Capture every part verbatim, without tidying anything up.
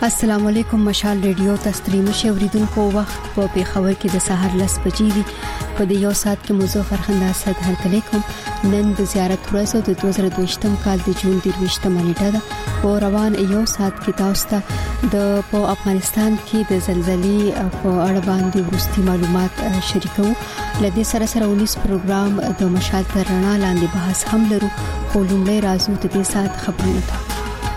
السلام علیکم. مشال ریډیو تستریم شوریدونکو وخت په پیښور کې د سحر لس بجې دي. په دې یو ساعت کې موضوع فرخنده اسد هرکلی کوم. نن د زیارت ورځ د دوه زره دوه کال د جون درویشتمه نیټه ده. په روان یو ساعت کې تاسو ته د په افغانستان کې د زلزلې په اړه باندې ورستي معلومات شریکو. لدې سره سره ونیس پروګرام د مشال تر رڼا لاندې بحث هم لرو. خو لومړی راځو د دې ساعت خبرونه ته.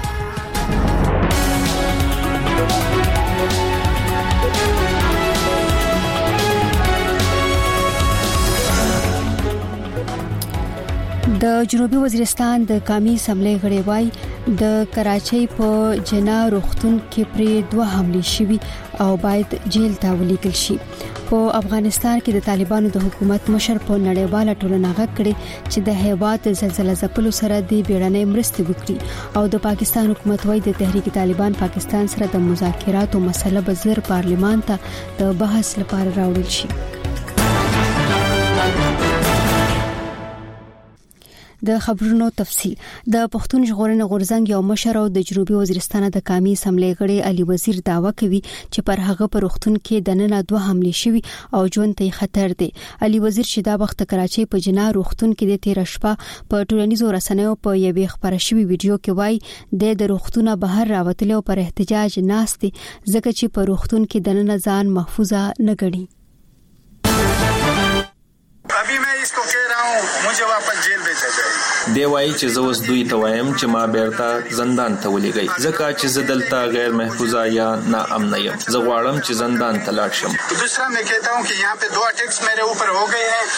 د جنوبي وزیرستان د قومي اسمبلی غړي وای د کراچۍ په جنا روختون کې پرې دوه حملې شوي او باید جیل ته ولیکل شي. په افغانستان کې د طالبانو د حکومت مشر په نړیواله ټولنه غږ کړي چې د هیواد زلزلې ځپلو سره د بیړنۍ مرستې وکړي او د پاکستان حکومت وای د تحریک طالبان پاکستان سره د مذاکراتو مسله به زر پارلمان ته د بحث لپاره راوړل شي. د خبرونو تفصيل. د پښتون ژغورنې غورځنګ یو مشر او د جنوبي وزیرستان د قومي اسمبلی غړي علي وزیر داوا کوي چې پر هغه پر روختون کې د نن دوه حملې شوي او ژوند ته خطر دی. علي وزیر چې دا وخت کراچۍ په جنا روختون کې د تیر شپه په ټولنیزو رسنیو په یوې خبره شوی ویډیو کې وایي د روختونه بهر راوتل او پر احتجاج ناست دي ځکه چې په روختون کې د نن ځان محفوظه نه ګڼي. अभी मैं इसको कह रहा हूँ मुझे वापस जेल भेजा जाए. دی وایي چې زه اوس دوی ته وایم چې ما بیرته زندان ته ولېږئ ځکه چې زه دلته غیر محفوظه یا ناامنه یم. زه غواړم چې زندان ته لاړ شم. دوسرا मैं कहता हूँ कि यहाँ पे दो अटैक्स मेरे ऊपर हो गए हैं.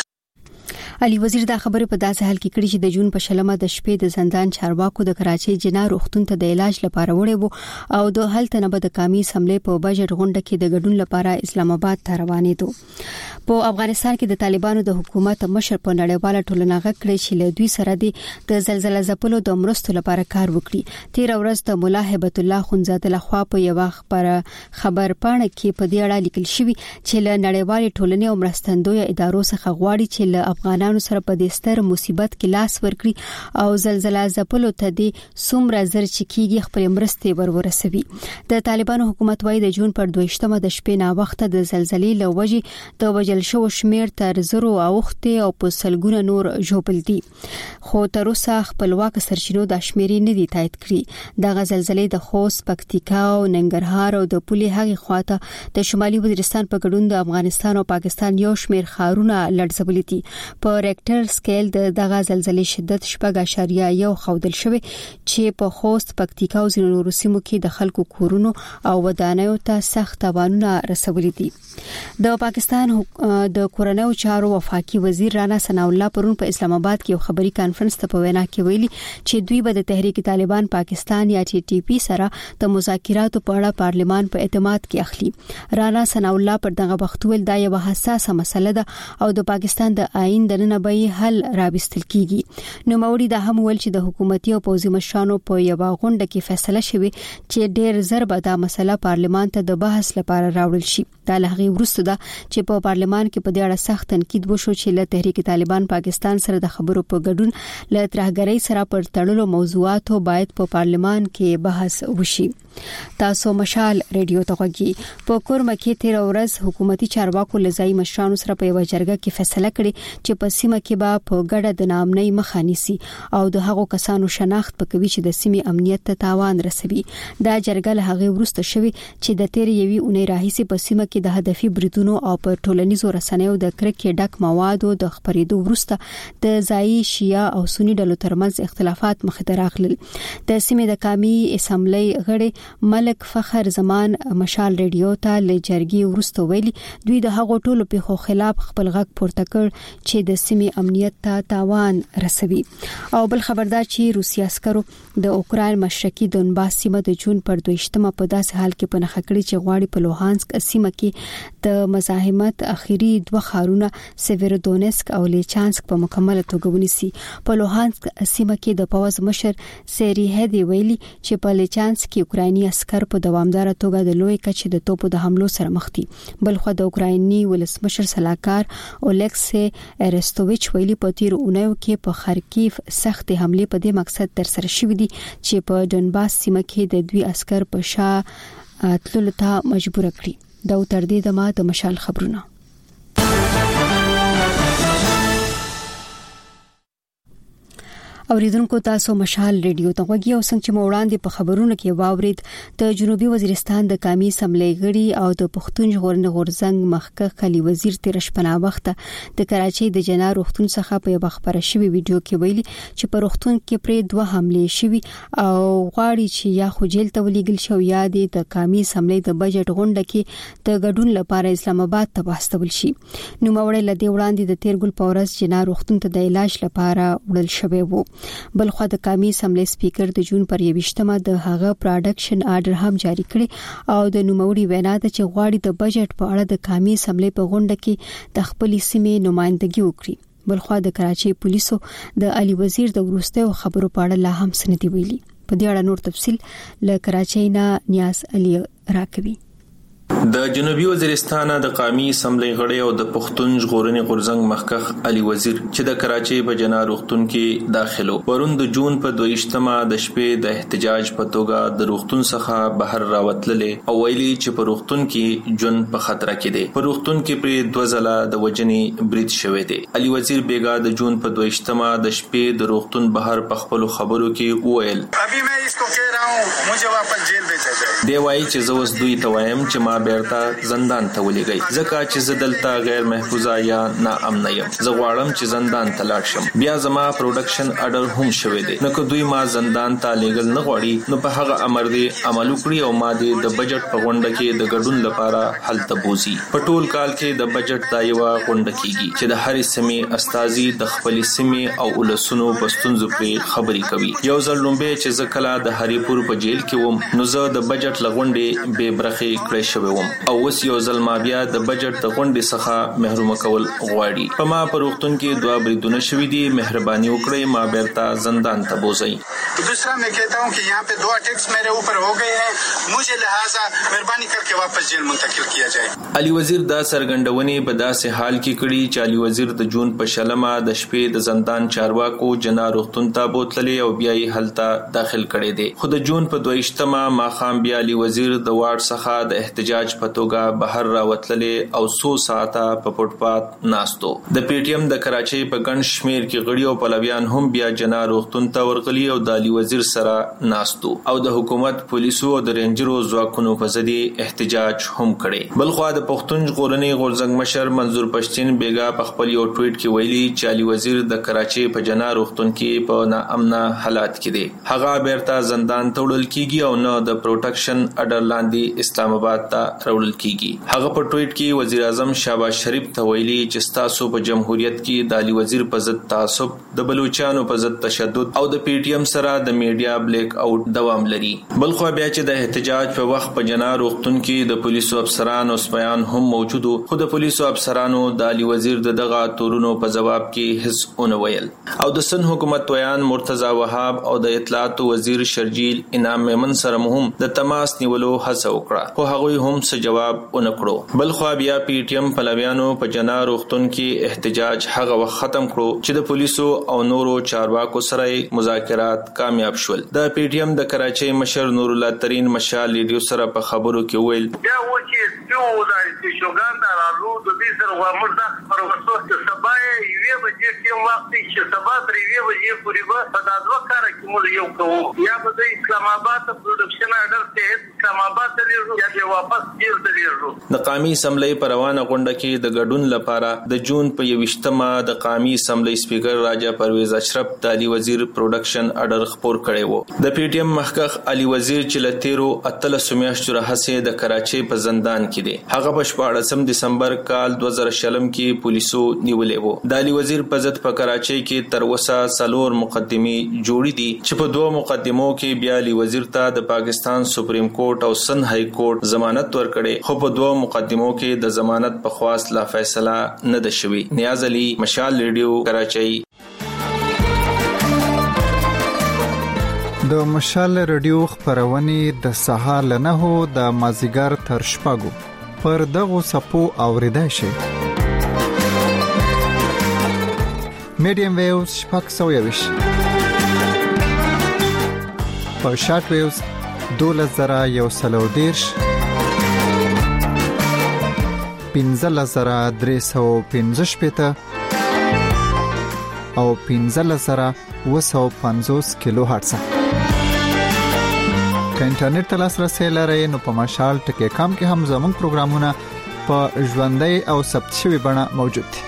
علي وزیر دا خبره په داسې حال کې کړې چې د جون په شلمه د شپې د زندان چارواکو د کراچۍ جنا روختون ته د علاج لپاره وړي وو او د هلته نه د قومي اسمبلی په بجټ غونډه کې د ګډون لپاره اسلام آباد ته روانې دي. په افغانستان کې د طالبانو د حکومت مشر په نړیواله ټولنه غږ کړی چې له دوی سره د زلزلې ځپلو د مرستو لپاره کار وکړي. تیر ورځ د مولا هبت الله خنزاده لخوا په یو خبر خبر پاڼه کې په دې اړه لیکل شوی چې له نړیوالې ټولنې او مرستندوی ادارو څخه غواړي چې له افغانانو سره په دې ستر مصیبت کې لاس ورکړي او زلزلې ځپلو ته د څومره زر چکیږي خپل مرستې ورورسوي. د طالبانو حکومت وايي د جون پر دویشتمه د شپې نا وخت د زلزلې لوجې د وجل شو شمیر تر زرو اوخته او په سلګونه نور جوړل دي. خو تر اوسه خپلواک سرچینو د شمیرې نه دي تایید کړي. د زلزلې د خوست، پکتیکا او ننګرهار او د پولي هغه خواته د شمالي وزیرستان په ګډون د افغانستان او پاکستان یو شمیر خارونه لړزولي دي. په ریکټر سکیل د دغه زلزلې شدت شپږ اعشاریه یو خودل شوی چې په خوست، پکتیکا او ځینو نورو سیمو کې د خلکو کورونو او ودانیو ته سخت تاوانونه رسولي دي. د پاکستان د کورنیو چارو وفاقي وزیر رانا ثنا الله پرون په اسلام آباد کې یو خبري کانفرنس ته په وینا کې ویلي چې دوی به د تحریک طالبان پاکستان یا ټي ټي پی سره د مذاکراتو په اړه پارلمان په اعتماد کې اخلي. رانا ثنا الله پر دغه وخت ویل دا یو حساسه مسله ده او د پاکستان د آئین د نه به حل راوستل کیږي. نو موري دا هم ول چې د حکومتي او پوځي مشرانو په یو غونډه کې فیصله شوه چې ډېر زر به دا مسله پارلمان ته د بحث لپاره راوړل شي. دا لغوي ورسته ده چې په پارلمان کې په دې اړه سخت تنقید وشو چې له تحریک طالبان پاکستان سره د خبرو په ګډون له ترهګرۍ سره پر تړلو موضوعاتو باید په پارلمان کې بحث وشي. تاسو مشال ریډیو ته غږی. په کورمه کې تیر ورځ حکومتي چارواکو لزای مشرانو سره په یو جرګه کې فیصله کړې چې په سیمه کې به په ګډه د نامنۍ مخه نیسي او د هغو کسانو شناخت پکوي چې د سیمې امنیت ته تاوان رسوي. دا جرګه له هغه ورسته شوی چې د تیر یوې اونۍ راهیسې په سیمه کې د هدفي بریدونو او په ټولنیزو رسنیو د کرکې ډک موادو د خبرېدو وروسته د ځایي شیعه او سنی ډلو ترمنځ اختلافات مخ ته راغلل. د سیمې د قومي اسمبلی غړي ملک فخر زمان مشال ریډیو ته له جرګې وروسته ویلي دوی د هغو ټولو پیښو خلاف خپل غږ پورته کړ چې د سیمې امنیت ته تاوان رسوي. او بل خبردار چې روسي عسکرو د اوکراین مشرقي دونباس سیمه د جون پر دویشتمه په داسې حال کې په نخښه کړی چې غواړي په لوهانسک سیمه کې د مزاحمت اخیری دوه خارونه سیویرودونسک او لیچانسک په مکمله توګه ونیسي. په لوهانسک سیمه کې د پوز مشر سری هدی ویلي چې په لیچانسک کې اوکرایني عسكر په دوامدار توګه د لوی کچې د توپو د حملو سره مخ دي. بل خو د اوکرایني ولسمشر سلاکار اولکسی ارستوویچ ویلي په تیر اونیو کې په خارکیف سخت حمله په دې مقصد تر سره شوې دي چې په ډنباس سیمه کې د دوی عسكر په شا تللو ته مجبور کړي. دا تر دې دمه د مشال خبرونه. اوریدونکو تاسو مشال ریډیو ته غوږی او څنګه چې موړاندې په خبرونو کې واورید د جنوبي وزیرستان د قومي اسمبلی غړي او د پښتون ژغورنې غورځنګ مخکښ علي وزیر تیر شپه وخت د کراچۍ د جنا روغتون څخه په یو خبره شوی ویډیو کې ویلي چې په روغتون کې پرې دوه حمله شوي او غواړي چې یا خو جیل ته ولېګل شو یا د قومي اسمبلی د بجټ غونډه کې د ګډون لپاره اسلام آباد ته واستول شي. نو موړې لدی وړاندې د تیرګل پورس جنا روغتون ته د علاج لپاره وړل شوی وو. بلخو د قومي اسمبلی سپیکر د جون پر یوشتمه د هغه پروډکشن آرډر هم جاری کړي او د نوموړي وینا ده چې غواړي د بجټ په اړه د قومي اسمبلی په غونډه کې د خپل سیمې نمائندګي وکړي. بلخو د کراچۍ پولیسو د علي وزیر د ورستیو خبرو په اړه لا هم سندې ویلي. په دې اړه نور تفصيل له کراچۍ نه نیاز علي راکوي. د جنوبي وزیرستان د قومي اسمبلی غړي او د پښتون ژغورنې غورځنګ مخکښ علي وزیر چې د کراچۍ په جنا روغتون کې داخلو پرون د جون په دویشتمه د شپې د احتجاج په توګه د روغتون څخه بهر راوتللې او ویلي چې په روغتون کې جون په خطر کې دی. په روغتون کې پر دوه ځله د وجنې برید شوې دی. علي وزیر بیګا د جون په دویشتمه د شپې د روغتون بهر په خپل خبرو کې وویل ابي मैं इसको कह रहा हूं मुझे वापस जेल भेजा जाए. دی وايي چې زه اوس دوی ته وایم چې ما بیرته زندان ته ولېږئ ځکه چې زه دلته غیر محفوظه یا ناامن یم. زه غواړم چې زندان ته لاړ شم. بیا زما پروډکشن آرډر هم شوی دی. نو که دوی ما زندان ته لېږل نه غواړي نو په هغه امر دی عمل وکړي او ما دې د بجټ په غونډه کې د ګډون لپاره هلته بوزي. په ټول کال کې د بجټ دا یو غونډه کیږي چې د هرې سیمې استازي د خپل سیمې او ولسونو پښتونځو په خبري کوي. یو ځل لومبه چې زه کلا د هریپور په جیل کې وم نو زه د بجټ لغونډې به برخه کړې شوی وم او اوس یو ځل ما بیا د بجټ د غونډې څخه محروم کول غواړي. په ما پر وختون کې دوه بریدونه شوي دي. مهرباني وکړئ ما بیرته زندان ته بوزئ. दूसरा मैं कहता हूं कि यहाँ पे दो अटैक्स मेरे ऊपर हो गए हैं. मुझे लिहाजा मेहरबानी करके वापस जेल मुंतकिल किया जाए. علي وزیر دا سرګندونې په داسې حال کې کړي چې علي وزیر د جون په شلمه د شپې د زندان چارواکو جنا روغتون ته بوتللې او بیا یې هلته داخل کړي دي. خو د جون په دویشتمه ماخام بیا علي وزیر د واټ څخه د احتجاج په توګه بهر راوتللې او څو ساعته په فوټپات ناستو. د پی ټی ایم د کراچۍ په ګڼ شمیر کې غړي او پلویان هم بیا جنا روغتون ته ورغلي او د علي وزیر سره ناستو او د حکومت پولیسو او د رینجرو ځواکونو په ضد احتجاج هم کړي. بلخو د پښتون ژغورنې غورځنګ مشر منظور پښتين بیګا په خپل یو ټویټ کې ویلي چې علي وزیر د کراچۍ په جنا روغتون کې په ناامنه حالات کې دی. هغه بیرته زندان ته وړل کیږي او نه د پروټیکشن اډر لاندې اسلام آباد ته راوړل کیږي. هغه په ټویټ کې وزیر اعظم شهباز شریف ته ویلي چې تاسو په جمهوریت کې د علي وزیر په ضد تعصب د بلوچستان په ضد تشدد او د پی ټی ایم سره د میډیا بلیک آوټ دوام لري. بلخو بیا چې د احتجاج په وخت په جنا روغتون کې د پولیسو افسران او سپایان هم موجودو خو د پولیسو افسرانو د علي وزیر د دغه تورونو په جواب کې هیڅ ونه ویل او د سن حکومت ویان مرتضی وهاب او د اطلاعات وزیر شرجیل انعام میمن سره هم د تماس نیولو هڅه وکړه خو هغه هم څه جواب ونه کړو. بلخو بیا پی ټی ایم پلویانو په جنا روغتون کې احتجاج هغه وخت ختم کړو چې د پولیسو او نورو چارواکو سره مذاکرات کامیاب شول. د پی ټی ایم د کراچۍ مشر نور الله ترين مشال ریډیو سره په خبرو کې ویل دا و چې یو د شوګاندا راغلو د دې سره ومردا پر وسوس ته سبا یې ویې چې وخت چې سبا ترې ویې پوری به په دادو کار کې مول یو کوو یا به د اسلام آباد پروډکشن اډر ته اسلام آباد ته لرو یا به واپس جیل ته لرو. د قومي اسمبلی پروانه غونډه کې د ګډون لپاره د جون په یوشتمه د قومي اسمبلی سپیکر راجا پرویز اشرف د علي وزیر پروډکشن اډر خپور کړي وو. د پی ټی ایم مخکښ علي وزیر چې لتیرو اتلس میاشتو راهسه د کراچۍ په زندان کې دی. هغه په شپاړسم دسمبر کال دوه زره شلم کې پولیسو نیولې وو. د علي وزیر په ضد په کراچۍ کې تر اوسه څلور مقدمې جوړې دي چې په دوه مقدمو کې بیا علي وزیر ته د پاکستان سپریم کورټ او سن های کورټ ضمانت ورکړي خو په دوه مقدمو کې د ضمانت په خواست لا فیصله نه ده شوې. نیاز علي مشال ریډیو کراچۍ. د مشال ریډیو خبرونه د سهار لنهو د مازیګر تر شپږو پر دغه سپو اوریدای شي. میډیم ویوز شپږ سوه یوش په شارټ ویوز دولس زره یو سل او دیرش پنځلس زره درې سوه پنځه شپېته او پنځلس زره اووه سوه پنځوس کیلو هرتز. که انټرنیټ ته لاسرسی لرئ نو په مشال ټکی کام کې هم زموږ پروګرامونه په ژوندۍ او ثبت شوی بڼه موجود دي.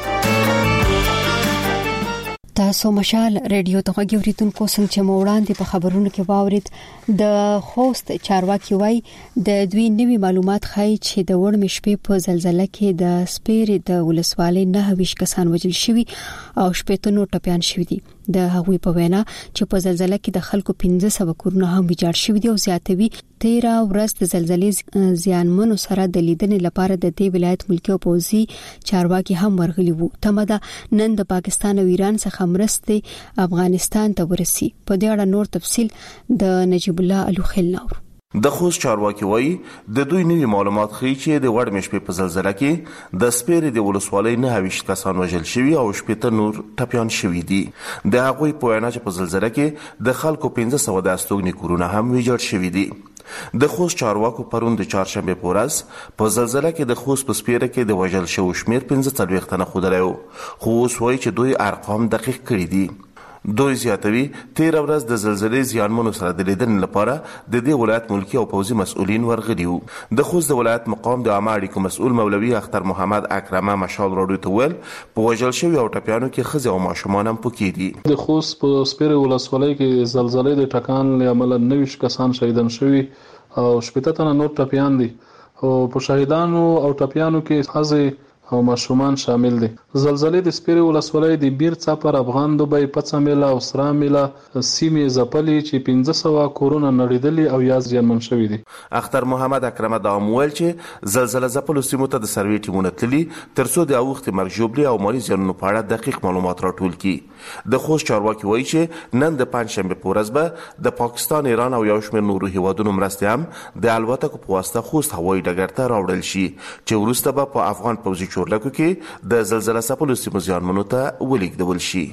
تاسو مشال ریډیو ته غوړیدونکو څنګه چې موړاندې په خبرونو کې واورید د خوست چارواکي وای د دوی نوي معلومات ښایي چې د وړمې شپې په زلزلې کې د سپېرې د ولسوالۍ نه ویش کسان وژل شوي او شپېته نور ټپيان شوي دي. د هغوی په وینا چې په زلزلې کې د خلکو پنځه سوه کورونه هم ویجاړ شوي دي او زیاتوي تیرا ورځ د زلزلې زیانمنو سره د لیدنې لپاره د دې ولایت ملکی او پوځي چارواکي هم ورغلي وو. تمه ده نن د پاکستان او ایران څخه مرستې افغانستان ته ورسي. په دې اړه نور تفصيل د نجیب الله الوخیل نور. د خوست چارواکي وایي د دوی نوي معلومات ښیي چې د وړمې شپې په زلزلې کې د سپېرې د ولسوالۍ نه ویشت کسان وژل شوي او شپېته نور ټپيان شوي دي. د هغوی په وینا چې په زلزلې کې د خلکو پنځه سوه د استوګنې کورونه هم ویجاړ شوي دي. د خوست چارواکو پرون د چهارشنبه په ورځ په زلزلې کې د خوست په سپېره کې د وژل شوو شمیر پنځه څلوېښت تنه ښودلی و، خو اوس وایي چې دوی ارقام دقیق کړي دي. دوی زیاتوي تیر ورځ د زلزلې زیانمنو سره د لیدنې لپاره د دې ولایت ملکی او پوځي مسؤلین ورغلي وو. د خوست د ولایت مقام د عامه اړیکو مسؤل مولوي اختر محمد اکرمه مشال راډیو ته ویل په وژل شوي او ټپیانو کې ښځې او ماشومان هم پکې دي. د خوست په سپېرې ولسوالۍ کې زلزلې د ټکان له امله نوي کسان شهیدان شوي او شپېته تنه نور ټپیان دي او په شهیدانو او ټپیانو کې ښځې او ماشومان شامل دي. زلزلې د سپېرې ولسوالۍ د بیر څاپر افغان دوبۍ پڅمیله او سرامیله سیمې ځپلې چې پنځه سوه کورونه نړېدلي او یا زیانمن شوي دي. اختر محمد اکرمه دا ویل چې زلزلې ځپلو سیمو ته د سروې ټیمونه تللي ترڅو د اوښتې مرګ ژوبلې او مالي زیانونو په اړه دقیق معلومات راټول کړي. د خوست چارواکي وایي چې نن د پنجشنبه په ورځ به د پاکستان، ایران او یو شمېر نورو هیوادونو مرستې هم د الوتکو په واسطه خوست هوایي ډګر ته راوړل شي چې وروسته به په افغان پوځي چورلکو کې د زلزلې ځپلو سیمو زیانمنو ته ولیږدول شي.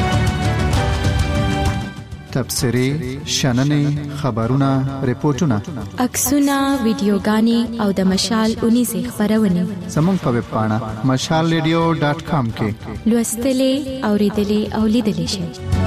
تبصرې، شننې، خبرونه، ریپورتونه، عکسونه، ویډیوګانې او د مشال اونیزې خبرونه زموږ په ویب پاڼه مشال ریډیو ډاټ کام کې لوستلې، اوریدلې او لیدلې شئ.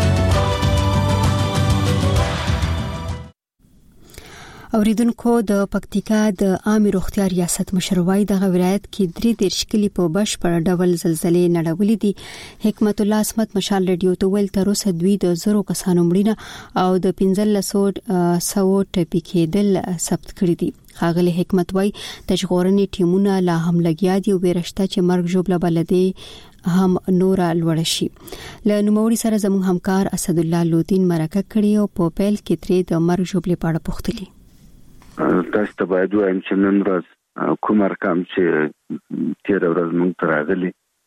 اوریدونکو د پکتیکا د عامه روغتیا ریاست مشروعي د ولایت کې درې دیرش کلی په بشپړ ډول زلزلې نړولې دي. حکمت الله اسمت مشال ریډیو ته ویل تر اوسه دوی د زرو کسانو مړینه او د پنځلس سوه ټپي کېدل ثبت کړي دي. ښاغلي حکمت وای د ژغورنې ټیمونه لا هم لګیا دي او ورشته چې مرګ ژوبله بلدي هم نور لوړ شي. له نوموړي سره زموږ همکار اسد الله لودین مرکه کړي او په پیل کې ترې د مرګ ژوبلې په اړه پوښتلي. تاسو ته باید وایم چې نن ورځ کوم ارقام چې تیر ورځ موږ ته راغلي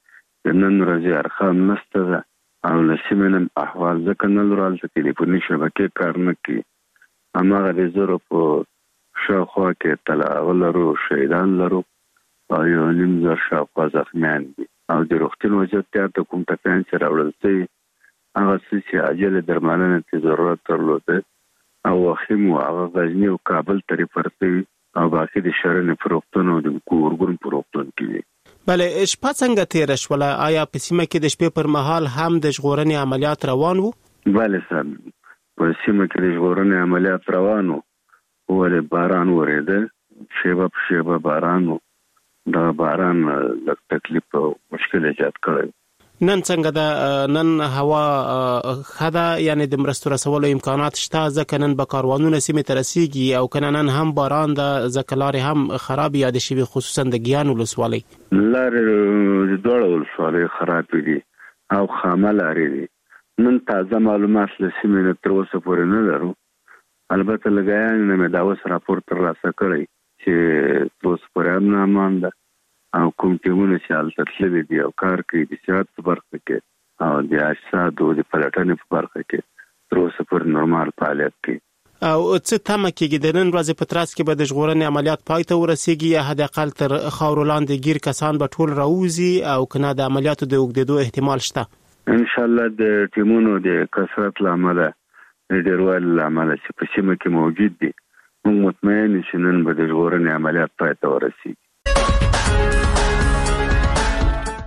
نن ورځ ارقام نشته او له سیمې احوال ځکه نه لرل چې ټلیفوني شبکې کار نه کوي. هماغه د زرو په شاوخوا کې تلاول لرو، شهیدان لرو او یو نیم زر شاوخوا زخمیان دي او د روغتون وضعیت ته کوم ټپیان چې راوړل شوي هغه څه چې عاجله درملنې ته ضرورت درلوده او وخیم او هغه غزنی او کابل ترې فرسي او باقي د شهرونو پروختون او د کورګون پروختون کې. بله شپه څنګه تیر شول؟ آیا په سیمه کې د شپې پر مهال هم د ژغورنې عملیات روان وو؟ بله سم په سیمه کې د ژغورنې عملیات روان وو. ولې باران ورېده، شیبه په شیبه باران وو. دا باران لږ تکلیف او مشکل ایجاد کړی. نن څنګه د نن هوا خدا یعنی د مرستو رسولو امکانات شته؟ ځکه نن به کاروانونه سیمې ته رسیږي او کنه نن هم باران د ځکلارې هم خراب یاد شوي خصوصا د ګیان ولسوالۍ لارې د دوړ ولسوالۍ خراب دي او خامه لارې دي. نن تازه معلومات له سیمې نه تر اوسه پورې نه لرو. البته لګیان نه مې دا اوس راپور ترلاسه کړی چې تر اوسه پورې هم نه امان ده او کوم ټیمونه چې هلته تللي دي او کار کوي د صحت په برخه کې او د اجسادو د پلټنې په برخه کې تر اوسه پورې نورمال فعالیت کوي. او څه تمه کېږي د نن ورځې په ترڅ کې به د ژغورنې عملیات پای ته ورسیږي یا حد اقل تر خاورو لاندې ګیر کسان به ټول راوځي او کنه د عملیاتو د اوږدېدو احتمال شته؟ ان شاء الله د ټیمونو د کثرت له امله د ډیروالي له امله چې په سیمه کې موجود دي موږ مطمئن یو چې نن به د ژغورنې عملیات پای ته ورسیږي.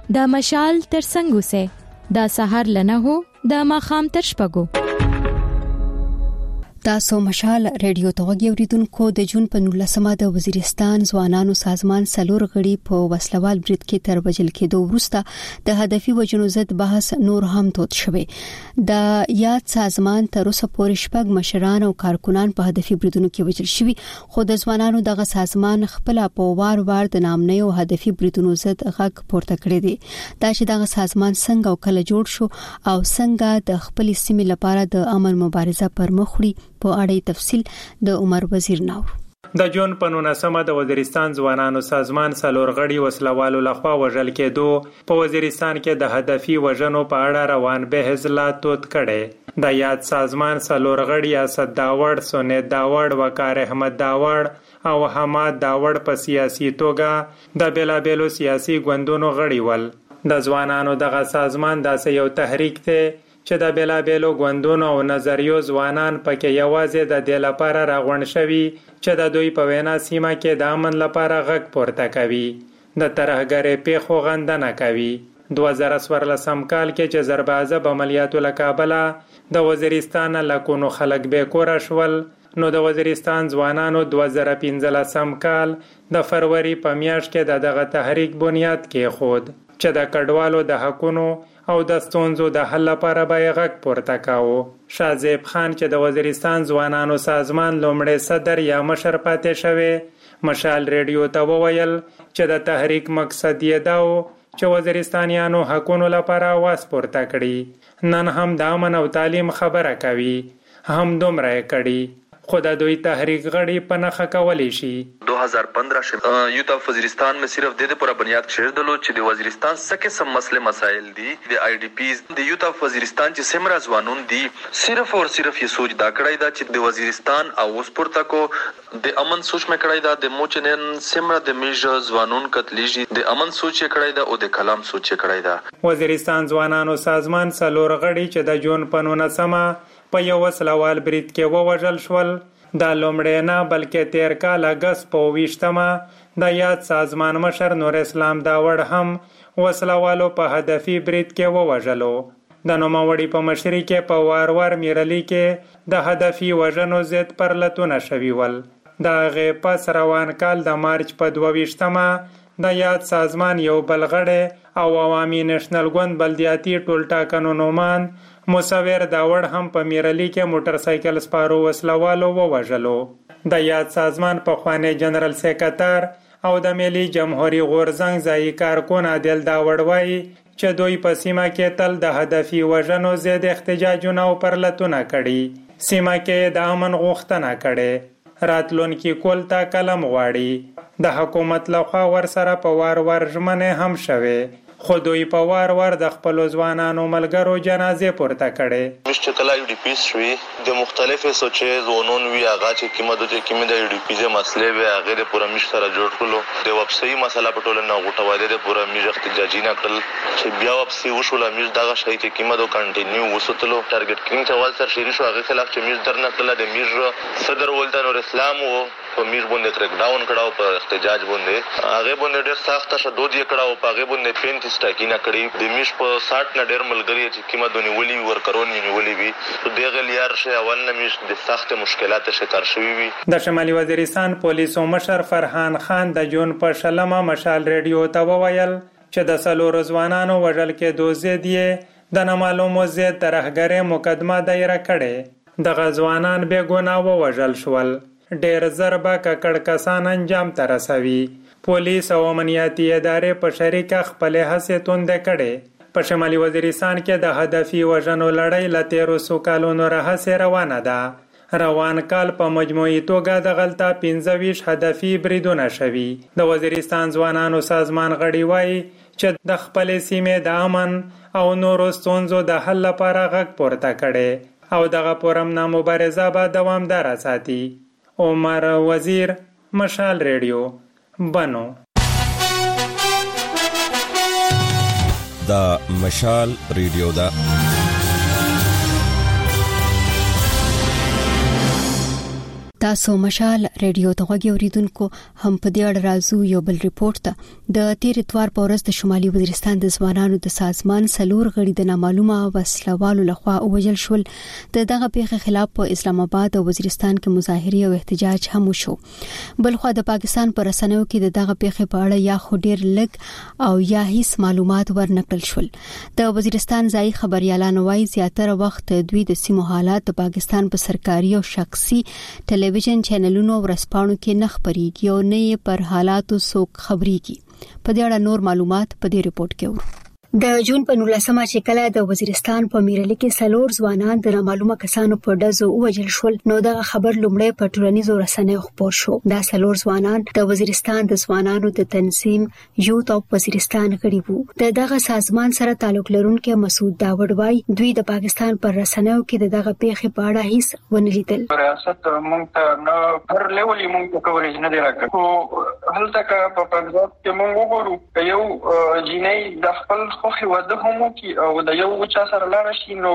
د مشال تر څنګ اوسه د سحر لنه هو د ماخام تر شپږو. تاسو مشال ریډیو ته غوږی اوریدونکو د جون په نولسمه د وزیرستان ځوانانو سازمان سلور غړي په وسلوال برید کې تر وژل کېدو وروسته د هدفي وژنو ضد بحث نور هم تود شوی. د یاد سازمان تر اوسه پورې شپږ مشران او کارکونان په هدفي بریدونو کې وژل شوي، خو د ځوانانو دغه سازمان خپل په وار وار د نامنۍ او هدفي بریدونو ضد غږ پورته کړی دی. دا چې دغه سازمان څنګه او کله جوړ شو او څنګه د خپل سیمې لپاره د امن مبارزه پر مخ وړي په اړه تفصیل د عمر وزیر ناور. د جون په نولسمه د وزیرستان ځوانانو سازمان سلور غړي وسلوالو لخوا وژل کېدو په وزیرستان کې د هدفي وژنو په اړه روان بحث لا تود کړي. د یاد سازمان سلور غړي اسد داوړ، سنت داوړ، وقار احمد داوړ او حماد داوړ په سیاسي توګه د بیلابېلو سیاسي ګوندونو غړي ول. د ځوانانو دغه سازمان داسې یو تحریک دی چې د بیلابېلو ګوندونو او نظریو ځوانان پکې یوازې د دې لپاره راغونډ شوي چې د دوی په وینا سیمه کې د امن لپاره غږ پورته کوي، د ترهګرۍ پیښو غندنه کوي. دوه زره څوارلسم کال کې چې ضربه‌ضرب عملیاتو له کابله د وزیرستان لکونو خلک بې کوره شول، نو د وزیرستان ځوانانو دوه زره پنځلسم کال د فروری په میاشت کې د دغه تحریک بنیاد کېښود چې د کډوالو د حقونو او د ستونزو د حل لپاره به غږ پورته کاوه. شازیب خان چې د وزیرستان ځوانانو سازمان لومړی صدر یا مشر پاتې شوی، مشال ریډیو ته وویل چې د تحریک مقصد یې دا و چې وزیرستانیانو حقونو لپاره आवाज پورته کړي. نن هم د امن او تعلیم خبره کوي، هم دومره کړي، خو د دوی تحریک غړي په نخښه کولی شي. دو हज़ार पंद्रह से यूथ ऑफ वजीरिस्तान में सिर्फ दे दे पूरा बुनियाद शेर दलो چې د وزیرستان سکه سم مسله مسائل دي د آی ډی پیز د یوथ ऑफ وزیرستان چې سمرا ځوانون دي صرف اور صرف یہ سوچ دا کړای دا چې د وزیرستان او اوس پورته کو د امن سوچ مې کړای دا د موچنن سمرا د میج ځوانون کتلیجی د امن سوچ کړای دا او د کلام سوچ کړای دا. وزیرستان ځوانانو سازمان سلور غړي چې د جون په نولسمه په یو وسلوال برید کې ووژل شول. دا لومړی نه بلکې تیر کال اګست په اوویشتمه د یاد سازمان مشر نور اسلام داوړ هم وسلوالو په هدفي برید کې ووژلو. د نوموړي په مشرۍ کې په وار وار میرلی کې د هدفي وژنو ضد پرلتونه شوي ول. د هغې پس روان کال د مارچ په دوه ویشتمه د یاد سازمان یو بل غړی او عوامي نېشنل ګوند بلدیاتي ټولټاکنو نومان مصور داوړ هم په میرلی کې موټر سایکل سپارو وسلوالو ووژلو. د یاد سازمان پخوانی جنرال سیکرټر او د ملي جمهوریت غورځنګ ځایي کارکون عادل داوړ وایي چې دوی په سیمه کې تل د هدفي وژنو ضد احتجاجونه او پرلتونه کړي، سیمه کې د امن غوښتنه کړي، راتلونکي کول ته قلم غواړي. د حکومت لخوا ورسره په وار وار ژمنې هم شوې، خو دوی په وار وار د خپل ځوانانو ملګرو جنازې پورته کړي. مشت کلا یو ډی پی شوی د مختلفه سوچې زونون وی هغه چې کیمه د کیمه د یو ډی پی ز مسلې وی هغه د پوره مش سره جوړ کړو د واپسي مسله په ټوله نه غوټواده د پوره میج احتجاجي نه کړل چې بیا واپسي وشول میج دغه شی چې کیمه دو کنټینیو وسوتلو ټارګټ کینګ چوال سر شری شو هغه خلاف چې میج درنه کړل د میج صدر ولدا نور اسلام وو په میج باندې کریک ډاون کړهو په احتجاج باندې هغه باندې ډېر سخت شدود یې کړهو په هغه باندې پینتیس ټاکینه کړی د میش په ساठ نه ډېر ملګری چې کیمه دونی ولي ورکرونی نیولې وي دغه لیار شي اول نه میش د سخت مشکلات شکار شوی وي. د شمالي وزیرستان پولیسو مشر فرحان خان د جون په شلمه مشال ریډیو ته وویل چې د سلور ځوانانو وژل کې دوزې دی د نامعلومو ضد ترهګرۍ مقدمه دایره کړې. دغه ځوانان بې ګناه ووژل شول، ډېر زر به ککړ کسان انجام ته رسوي. پولیس او امنیتي ادارې په شریکه خپلې هڅې توندې کړې. په شمالي وزیرستان کې د هدفي وژنو لړۍ له تیرو څو کالونو راهیسې روانه ده. روان کال په مجموعي توګه د غلطه پنځه ویشت هدفي بریدونه شوي. د وزیرستان ځوانانو سازمان غړي وایي چې د خپلې سیمې د امن او نورو ستونزو د حل لپاره غږ پورته کړي او دغه پرمنه مبارزه به دوامداره ساتي. عمر وزیر، مشال ریډیو، بنو. دا مشال ریډیو دا تاسو مشال ریډیو ته غوږی اوریدونکو هم په دې اړه راځو یو بل ریپورت ته د تیر اتوار په ورځ د شمالي وزیرستان د ځوانانو د سازمان سلور غړي د نامعلومه وسلوالو لخوا وژل شول. د دغه پیښې خلاف په اسلام آباد او وزیرستان کې مظاهره او احتجاج هم وشو. بلخو د پاکستان پر رسنیو کې د دغه پیښې په اړه یا خو ډیر لږ او یا هیڅ معلومات ورنکړل شول. د وزیرستان ځای خبريالانو وايي زیاتره وخت دوی د سیمو حالات د پاکستان په سرکاري او شخصي ټلویزیون چینلونو ورسپانو کې نه خبريږي او نه پر حالاتو څوک خبريږي. په دې اړه نور معلومات په دې ریپورت کې ورو. د جون په نولسمه چې کله د وزیرستان په میرلی کې سلور ځوانان د نامعلومه کسانو په ډزو وژل شول نو دا خبر لومړی په ټولنیزو رسنیو خپور شو. دا سلور ځوانان د وزیرستان د ځوانانو د تنظیم یوت او وزیرستان غړي وو. د دغه سازمان سره تعلق لرونکي مسعود داوود وای دوی د پاکستان پر رسنیو کې دغه پیښې په اړه هیڅ ونه لیدل. ریاست مونږ ته نه پر لیولې مونږ کوریج نه دی راکړ. خو هلته کا په پنځاب کې مونږ وګورو یو جینۍ د خپل خو واده هم کی او د یو چا سره لاړ شي نو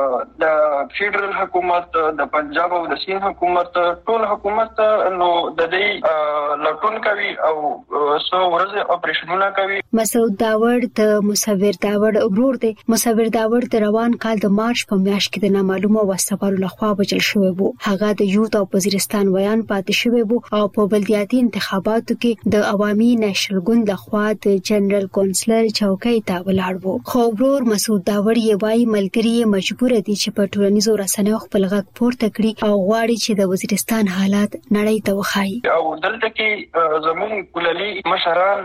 د فدرال حکومت د پنجاب او د سین حکومت ټول حکومت نو د دې لټون کوي او سو ورځ اپریشنونه کوي. مسعود داوود د مصور داوود ورور دی. مصور داوود د روان کال د مارچ په میاشت کې د نامعلومه وسوالو لخوا وژل شوی وو. هغه د یوت او وزیرستان ویان پاتې شوی وو او په بلدیاتي انتخاباتو کې د عوامي نېشنل ګوند لخوا د جنرال کونسلر چوکۍ ته ولاړ وو. خو ورور مسعود داوود یې وايي ملګری مجبور دي چې په ټولنیزو رسنیو خپل غږ پورته کړي او غواړي چې د وزیرستان حالات نړۍ ته وښایي. او دلته کې زموږ کلالي مشران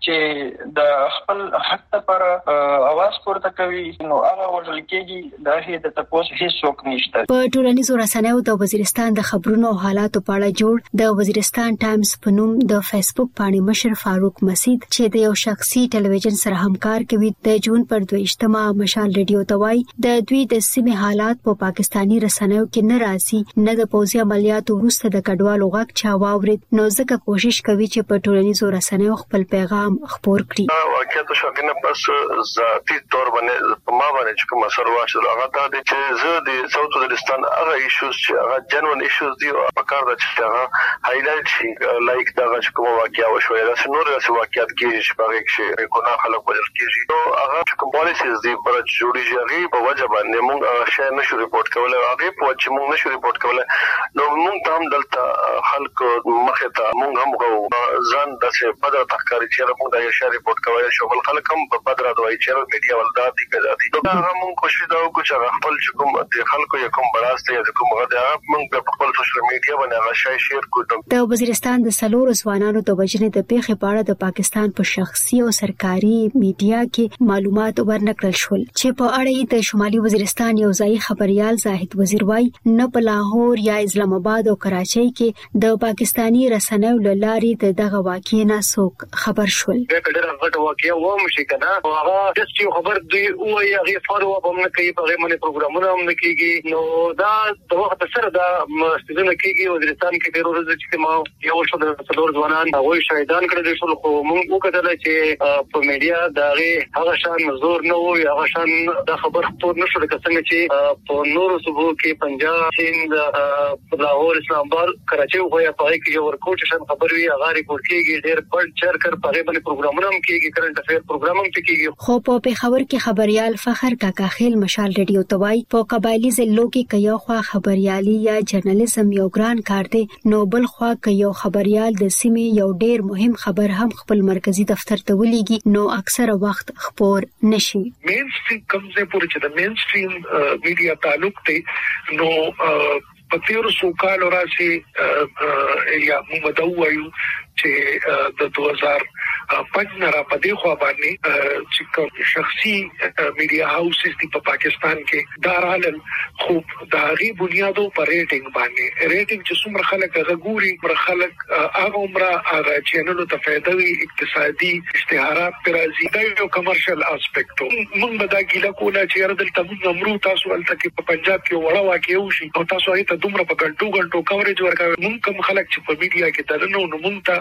چې د خپل حق لپاره आवाज پورته کوي نو هغه وژل کېږي د هیڅ د تاسو هیڅ څوک نشته. په ټولنیزو رسنیو د وزیرستان د خبرونو او حالاتو په اړه جوړ د وزیرستان ټایمز په نوم د فیسبوک باندې مشر فاروق مسید چې د یو شخصي ټلویزیون سره همکار کوي د جون پر دویشتمه مشال ریډیو توای د دوی د سیمې حالات په پاکستانی رسنیو کې نه راځي نه د پوځي عملیاتو وروسته د کډوالو غږ چا واورید نو ځکه کوشش کوي چې په ټولنیزو رسنیو خپل پیغام خپور کړي. واقعیت شو کنه پس ذاتی تور باندې په ما باندې چې کوم اثر واښل هغه ته چې زه د ساوث وزیرستان هغه ایشوز چې هغه جنون ایشوز دی او په کار د چې هغه هایلایټ شي لایک دا چې کوم واقعیا وشو یا څنګه نور څه واقعیت کیږي چې په هغه کې ګناه خلک وژل کیږي نو هغه کوم پالیسیز دی پر جوړیږي هغه په وجه باندې موږ شای نشو ریپورت کولای هغه په وجه موږ نشو ریپورت کولای نو موږ هم دلته خلک مخه ته موږ هم ځان داسې بدر تحقیق چې موږ دا شای ریپورت کوي شو بل خلک هم په بدر دوی چې میډیا ولدا دي کوي نو هغه موږ کوشش دا وکړو چې خپل کوم د خلکو یو کوم براسته یا کوم غدا موږ په خپل سوشل میډیا باندې هغه شای شیر کړو. د وزیرستان د سلور ځوانانو د وژنې د پیښې په اړه د پاکستان په شخصي او سرکاري میډیا کې معلومات ورنکړل شول چې په اړه د شمالي وزیرستان یو ځای خبريال زاهد وزیر وای نه په لاهور یا اسلام آباد او کراچۍ کې د پاکستانی رسنیو لارې د دغه واقعې نه څوک خبر شول. ډېر غټ واقعیا و مشي کنه هغه د څه خبر دی او هغه فارو په موږ کې په هغه باندې پروګرامونه هم نکېږي نو دا د وخت سره دا مستدونه کېږي وزیرستان کې ډېر ورځې چې ما یو شو د څلور ځوانان هغه شهیدان کړل شو خو موږ وکړل چې په میډیا دا هغه شان زور نه وي هغه شان دا خبر خپور نشو لکه څنګه چې په نورو صوبو کې پنجاب سند لاهور اسلام آباد کراچۍ خو یا په کې یو ورکوټ شان خبر وي هغه ریپورت کېږي ډېر پړ چر کر په باندې پروګرامونه هم کېږي کرنٹ افیر پروګرام هم کېږي. خو په پیښور کې خبريال فخر کاکا خیل مشال ریډیو توای په قبایلی ضلعو کې کيو خوا خبريالي یا جرنالیزم یو ګران کار دی نو بل خوا کيو خبريال د سیمې یو ډېر مهم خبر هم خپل مرکزی دفتر ته ولېږي نو اکثره وخت خبر نشي. مین سټریم کوم ځای پورې چې د مین سټریم میډیا تعلق دی نو په تیر سو کال راشي یا موږ دا وایو چې د دوه هزار پنځه نه را پدې خو باندې چې کوم شخصي میډیا هاوسز دی په پاکستان کې دارالل خو د هغه بنیادو پر ریټینګ باندې ریټینګ چې څومره خلک غوړي پر خلک هغه عمره هغه چینلونو ته فائدہ وي اقتصادي اشتهارات پر راځي دا یو کمرشل اسپیکټ موږ به دا ګیله کوله چې دلته موږ امرو تاسو ولته کې په پنجاب کې وړه واقع وشي او تاسو هیته دومره په ګڼټو ګڼټو کورېج ورکوي موږ کوم خلک چې په میډیا کې درنو نو موږ ته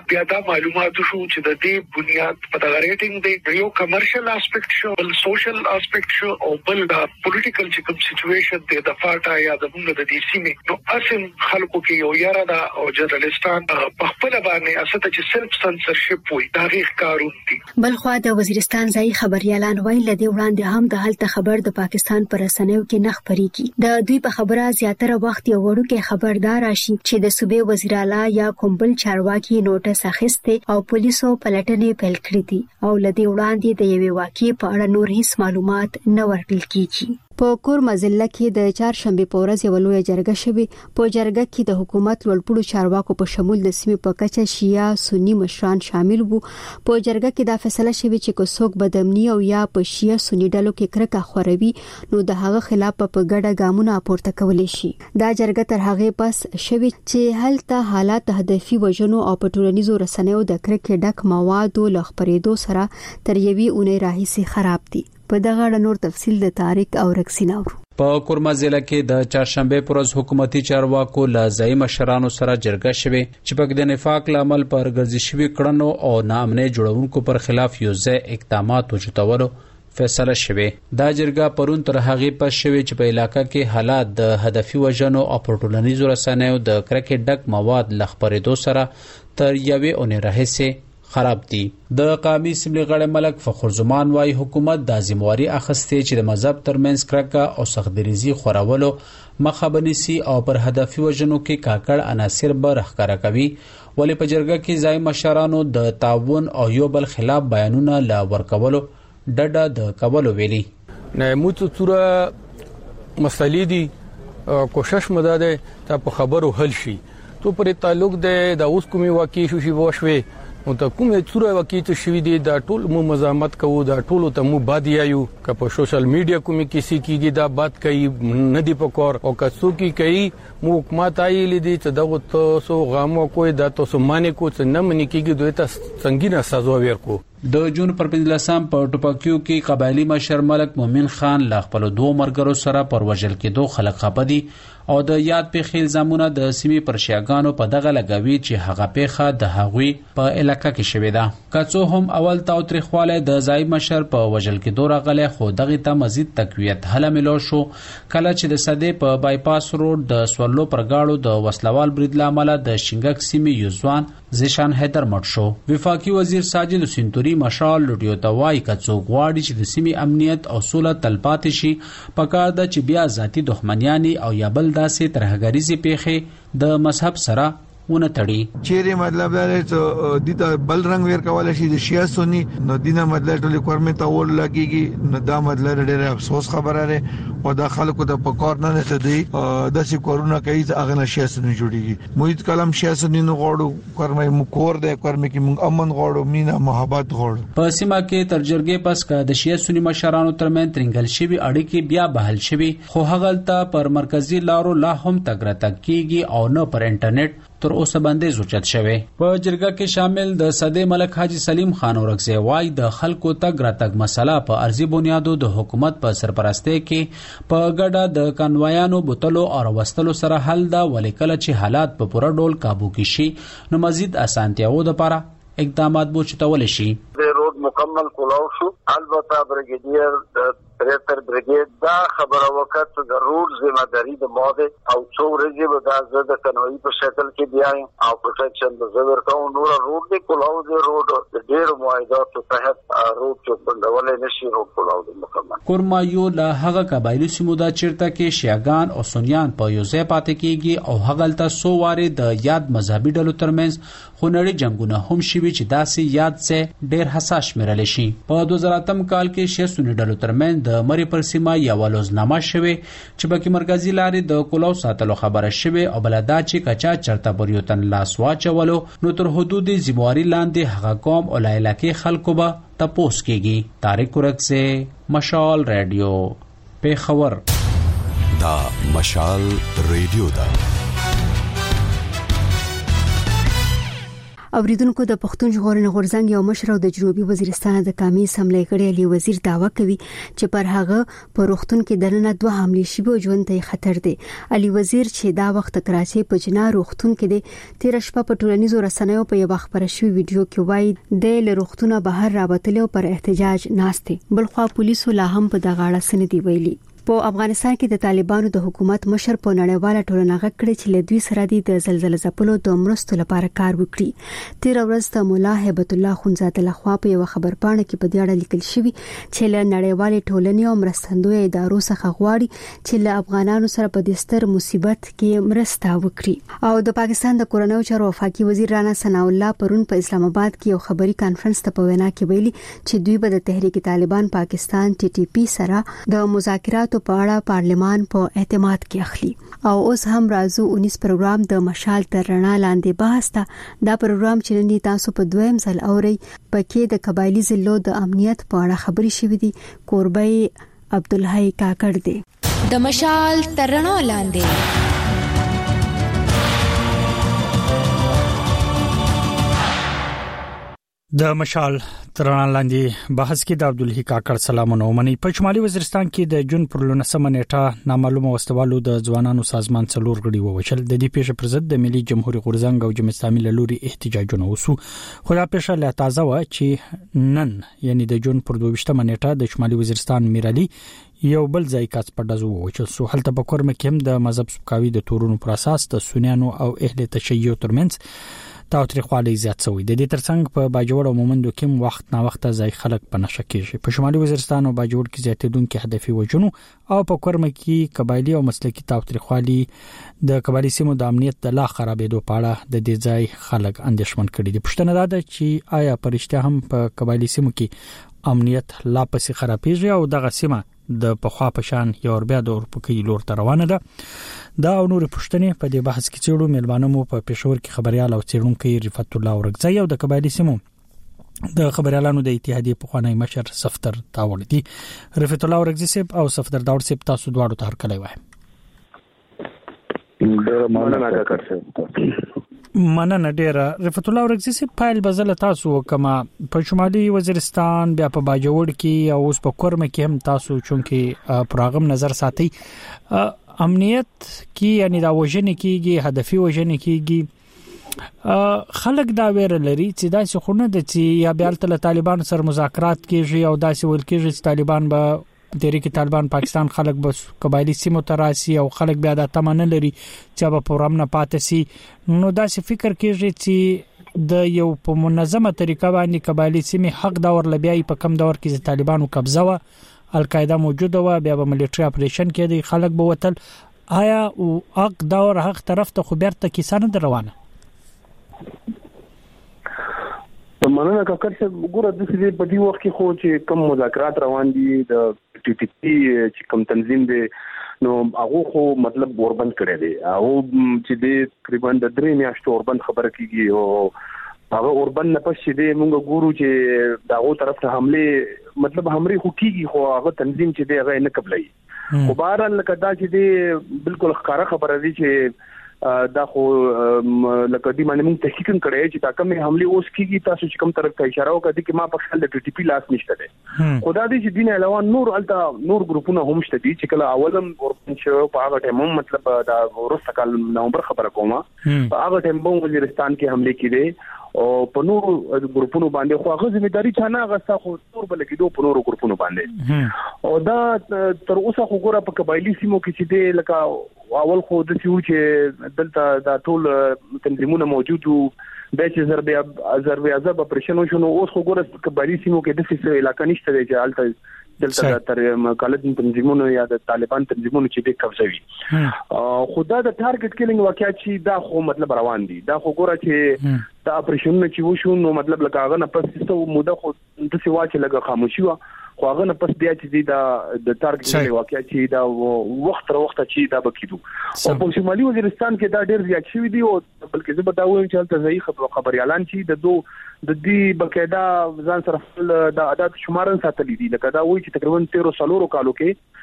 بیا دا معلومات شو چې د دې بنیاد په دغه ریټینګ دی یو کمرشل اسپیکټ شو بل سوشل اسپیکټ شو او بل دا پولیټیکل چې کوم سچويشن دی د فاټا یا د موږ د دې سیمې نو اسیم خلکو کې یو یاره دا او جرنالستان په خپل باندې استه چې سلف سنسرشپ وي تاریخ کارون دي. بل خو د وزیرستان ځای خبريالان وایي لدی وړاندې هم د هلته خبر د پاکستان پر رسنیو کې نخ پري کی د دوی په خبره زیاتره وخت یو وړوکی خبردار راشي چې د صوبې وزیر اعلی یا کومبل چارواکي نوټس اخیسته او پولیسو پلټنې پیل کړې دي او لدی وړاندې د یوې واقعې په اړه نور هیڅ معلومات نه ورکړل کیږي. په کور مزله کې د چهارشنبه په ورځ یو لوی جرګه شوه. په جرګه کې د حکومت لوړپوړو چارواکو په شمول د سیمې په کچه شیعه سنی مشران شامل وو. په جرګه کې دا فیصله شوه چې کو څوک بدامنی او یا په شیعه سنی ډلو کې کرکه خوروي نو د هغه خلاف په ګډه ګامونه پورته کولای شي. دا جرګه تر هغه پس شوه چې هلته حالات هدفي وژنو او په ټولنیزو رسنیو د کرکه ډک موادو لخپریدو سره تر یوې اونۍ راهیسې خراب دي. په دغه اړه نور تفصیل د تاریخ او رکسیناو په کورمازله کې د چهارشنبه پر ورځ حکومتي چارواکو لازمي مشرانو سره جرګه شوه چې په د نفاق لامل پر ګرځي شوی کړنو او ناامنۍ جوړونکو پر خلاف یو ځای اقدامات وجوتولو فیصله شوه. دا جرګه پرون تر هغه پس شوه چې په علاقې کې حالات د هدفي وژنو او پټولنیزو رسنیو د کرکې ډک مواد لخپریدو سره تر یوې اونۍ راهیسې خراب دي. د قومي اسمبلی غړی ملک فخر زمان وايي حکومت د ذمہواری اخیستې چې د مذهب ترمنځ کرکه او سختدریزي خورولو مخه بنسي او پر هدفي وژنو کې کاکړ عناصر به راښکاره کوي. ولې په جرګه کې ځای مشرانو د تعاون او یو بل خلاف بیانونه لا ورکولو ډډه د کولو ویلي. نه موږ څوره مسلې دي کوشش مده ته په خبرو حل شي تو پر تعلق د اوس کومي واقع شو شي وشوي او ته کومه څوره واقعي شوې دي دا ټول مو مزاحمت کوو دا ټول ته مو باد یایو که په سوشل میډیا کومه کسی کیږي دا بات کوي نه دی پکور او که څوک کوي مو حکومت ایلې دي چې دغه تاسو غامو کوی دا تاسو معنی کو څه نه منی کیږي دوی ته څنګه سزا ورکو. د جون پر پنځلسم په ټوپکیو کې قبایلی مشر ملک مومن خان لا خپل دوه مرګرو سره پر وژل کېدو خلک خپدي او د یاد په خیل زمونه د سیمې پر شیاګانو په دغه لګوي چې هغه پیخه د هغوی په علاقې کې شوې ده. کڅو هم اول تاو تاریخواله د ځای مشر په وژل کېدو راغله خو دغه ته مزید تقویت هله ملو شو کله چې د صدې په بایپاس روډ د سوالو پر گاړو د وسلوال برید لامل د شینګک سیمې یوزوان زیشان حیدر مړ شو. وفاقي وزیر ساجد سنتوري مشال لټیو توای کڅو غواړي چې د سیمې امنیت او سوله تلپاتې شي پکار د چې بیا ذاتی دښمنیانی او یا بل داسې ترهګریزي پیخي د مذهب سره ونه تړي. چیرې مطلب دا دی چې د ته بل رنگ ور کول شي د شیا سنی نو دینه مطلب ټول کورمه ته ول لګيږي نو دا مطلب ډېر افسوس خبره ده او دا خلکو د پکور نه نه دی د سی کورونا کوي چې اغه شیا سنی جوړيږي موید کلم شیا سنی نو غوړو کورمه مو کور ده کورمه کې مونږ امن غوړو مینا محبت غوړو. په سیمه کې تر جرګې پس کا د شیا سنی مشرانو ترمن ترنګل شوی اړیکې بیا بحال شوی خو هغه پر مرکزی لارو لا هم تګراتک کیږي او نه پر انټرنیټ تر اوسه باندې زوچت شوه. په جرګه کې شامل د صدې ملک حاجی سلیم خان اورغزی وای د خلکو تګ راتګ مسله په ارضي بنیادو د حکومت په سرپرستی کې په ګډه د کنوایانو بوتلو او وستلو سره حل دا ولیکل چې حالات په پوره ډول काबू کې شي نو مزید اسانتیاو لپاره اقدامات بوچتول شي. د روډ مکمل کولاو شو البته برګیډیر د تریتر برګیډ دا خبره وکړه د روډ ذمہ داری د ماده او څو ورځې به دا زده کنوي په شکل کې بیاي او پروټیکشن د زور کوم نور روډ دی کولاو دی روډ د ډیر معاهدات تحت روډ چې بندول نشي روډ کولاو دی مکمل. کورما یو له هغه قبایلی سیمو دا چیرته کې شیاګان او سنیان په یو ځای پاتې کیږي او هغه تل سو واره د یاد مذهبي ډلو ترمنځ خونړي جنگونه هم شوي چې داسې یاد سه ډیر حساس شمیرل شي. په دوه زره اتم کال کې شې سنی ډلو ترمنځ د مری پر سیمه یو ولوزنامه شوه چې بکی مرکزی لارې د کولاو ساتلو خبره شوه او بلدا چې کچا چرته بریوتن لاس واچولو نو تر حدود ذمہواری لاندې هغه قوم او علاقې خلکو به تپوس کیږي. طارق ورک سے مشال ریډیو پیښور. دا مشال ریډیو دا اوریدونکو د پښتون ژغورنې غورځنګ یو مشر د جنوبي وزیرستان د قومي اسمبلی غړي علي وزیر دعوا کوي چې پر هغه په روغتون کې دننه دوه حملې شوي ژوند ته خطر دی. علي وزیر چې دا وخت کراچۍ په جنا روغتون کې دی تیر شپه په ټولنیزو رسنیو په یو خبره شوی ویډیو کې وایي د لروغتونه بهر رابطلو پر احتجاج ناشته. بلخوا پولیسو لا هم په دغه اړه سندې ویلي. په افغانستان کې د طالبانو د حکومت مشر په نړیواله ټولنه غږ کړی چې له دوی سره د زلزلې ځپلو د مرستو لپاره کار وکړي. تیر ورځ ته مولا هیبت الله خونزاده لخوا په یو خبرپاڼه کې په دې اړه لیکل شوی چې له نړیوالې ټولنې او مرستندوی ادارو څخه غواړي چې له افغانانو سره په دې ستر مصیبت کې مرسته وکړي. او د پاکستان د کورنیو چارو وفاقي وزیر رانا ثناء الله پرون په اسلام آباد کې یو خبري کانفرنس ته په وینا کې ویلي چې دوی به د تحریک طالبان پاکستان ټي ټي پی سره د مذاکراتو په اړه پارلمان په اعتماد کې اخلي. او اوس هم راځو اونیس پروګرام د مشال تر رڼا لاندې بحث ته. دا پروګرام چې نن تاسو په دویم ځل اوري پکې د قبایلی ضلعو د امنیت په اړه خبري شوې دي. کوربه عبدالحی کاکړ دی. د مشال تر رڼا لاندې د مشال ترانه لاندې بحث کې د عبدالحی کاکړ سلامونه ومني. په شمالي وزیرستان کې د جون پر لسمه نیټه نامعلومه وسوالو د ځوانانو سازمان څلور غړي ووچل. د دې پیښې پر ضد د ملي جمهوریت غورځنګ او جمعیت اسلامي له لوري احتجاجونه وسو. خو دا پیښه لا تازه و چې نن یعنی د جون پر دوه نیټه د شمالي وزیرستان میرالي یو بل ځای کاڅ په دزو ووچل سو. هلته په کورم کې هم د مذهب سپکاوي د تورونو پر اساس د سنیانو او اهل تشیع ترمنځ تاوتریخوالی زیات شوی. د دې ترڅنګ په باجوړ او مومندو کې وخت نا وخت ځای خلک په نشه کېږي. په شمالي وزیرستان او باجوړ کې زیاتېدونکو هدفي وجنو او په کورم کې قبایلی او مسلکي تاوتریخوالی د قبایلی سیمو د امنیت د لا خرابېدو په اړه د دې ځای خلک اندېښمن کړي دي. پښتنه ده چې آیا پرشته هم په قبایلی سیمو کې امنیت لا پسې خرابېږي او دغه سیمه د پخوا پشان یو بیا د اورپکې لور ته روانه ده. دا او نور پښتنې په دې بحث کې چېړو ملمانه مو په پېښور کې خبريال او چېړونکو رفعت الله ورغځي او د قبایلی سیمو د خبريالانو د اتحادیې په خوانی مشر صفدر تاول دي. رفعت الله ورغځي سیب او صفدر داور سیب تاسو دواړو ته هرکلی وای. ډېر مننه کاکړ. مننه ډیره. رفعت الله ورغځي سیب فایل بزله تاسو کما په شمالي وزیرستان بیا په باجوړ کې او اوس په کورم کې هم تاسو چونکه پروګرام نظر ساتي امنیت کې یعنی دا وژنې کېږي هدفي وژنې کېږي. خلک دا ویره لري چې دا څه خونه د چې یا بیا تل طالبان سره مذاکرات کېږي او دا څه ول کېږي چې طالبان به تحریک طالبان پاکستان خلک بس قبایلی سیمو تراسي او خلک بیا د تمنه لري چې به پروګرام نه پاتې سي. نو دا څه فکر کېږي چې د یو په منظمه طریقه باندې قبایلی سیمې حق دور لبیاي په کم دور کې طالبانو قبضه و القاعده موجوده و بیا به ملټری اپریشن کې د خلک به وتل. آیا او حق دور حق طرف ته خو بیرته کیسانه روانه؟ مننه کاکړ چې ګوره د دې په دې وخت کې خو چې کوم مذاکرات روان دي د ټي ټي پی چې کوم تنظیم دی نو هغه خو مطلب اوربند کړی دی او چې د تقریبا د درې میاشتو اوربند خبره کیږي او هغه اوربند نه پښې دی موږ ګورو چې داغه طرف ته حمله مطلب همري خو کیږي خو هغه تنظیم چې دی هغه نه قبلای. خو بهرحال کدا چې دی بالکل ښکارا خبره دی چې دا خو لکه دی باندې موږ تحقیق کړی چې دا کومه حمله اوس کیږي تاسو چې کوم طرف ته اشاره وکړه چې ما په خپل د ټي ټي پی لاس نشته ده. خدا دې چې دین علاوه نور الته نور ګروپونه هم شته دي چې کله اولم اوربند شو په هغه ټیم مطلب دا ورسته کال نومبر خبره کومه په هغه ټیم په وزیرستان کې حمله کړي او په نور ګروپونو باندې خو هغه ځمېداري چانه غستا خو تور بلګیدو په نور ګروپونو باندې او دا تر اوسه خو ګوره په قبایلی سیمو کې چې دی لکه اول خو د سیو چې دلته دا ټول تنظیمونه موجود وو د چې ضربه ضربه عذاب اپریشن شنو اوس خو ګوره قبایلی سیمو کې د څه علاقې نشته دی چې الته دلته تر کالج تنظیمونو یا د طالبان تنظیمونو چې د قبضوي خدا د ټارګټ کیلینګ واقعیت چې دا خو مطلب روان دي دا خو ګوره چې دا اپریشن چې وشو نو مطلب لکه هغه نه پس څه موده خو د څه واچ لګه خاموشي وا خو هغه نه پس بیا چې دا د ټارګټ کیلینګ واقعیت چې دا وخت تر وخت چې دا بکیدو او په شمالي وزیرستان کې دا ډېر زیات شوی دی او بلکې زه به دا وایم چې تاسو ځای خبري اعلان چې د دوه د دې بقاعده ځان سره د عدد شمارن ساتلې دي لکه دا وایي چې تقریبا تیرو سالورو کالو کې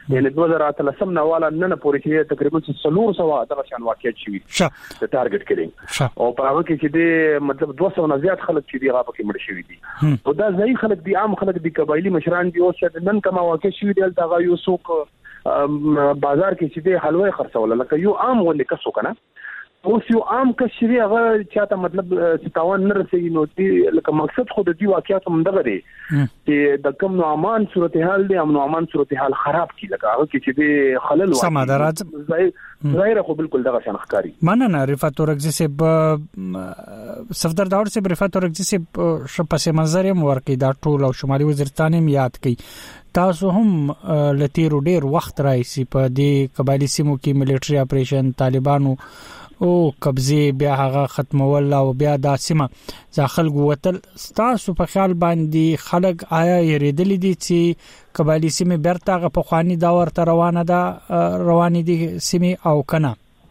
یعنی دوه زره اتلسم نه والا نن پورې چې تقریبا څلور سوه دغه شان واقعیت شوي د ټارګټ کلینګ او په هغه کې چې د مطلب دوه سوه نه زیات خلک چې دی هغه پکې مړ شوي دي او دا ځای خلک دي عام خلک دي قبایلی مشران دي او چې نن کوم واقع شوي دی هغه یو څوک بازار کې چې دی حلوه خرڅول لکه یو عام ولې کسو کنه اوس یو عام کشري هغه چاته مطلب ستاوان نه رسېږي نو دی لکه مقصد خو د دې واقعیت هم دغه دی چې د کوم نو امان صورتحال دی امن صورتحال صورتحال خراب کی لکه هغه کې چې دی خلل سم درات ظاهر خو بالکل دغه شان ښکاری مننه رفعت اورګزي صاحب صفدر داور صاحب رفعت اورګزي صاحب ش پس منظر هم ورکی دا ټول او شمالي وزیرستان هم یاد کړي تاسو هم لتیرو ډیر وخت راځي په دې قبایلی سیمو کې ملټری اپریشن طالبانو او قبضه بیا هغه ختمول او بیا د سیمه ځخل غوتل تاسو په خیال باندې خلک آیا یریدل دي چې قبایلی سیمه برتاغه په خواني دا ورته روانه ده رواني دي سیمه او کنه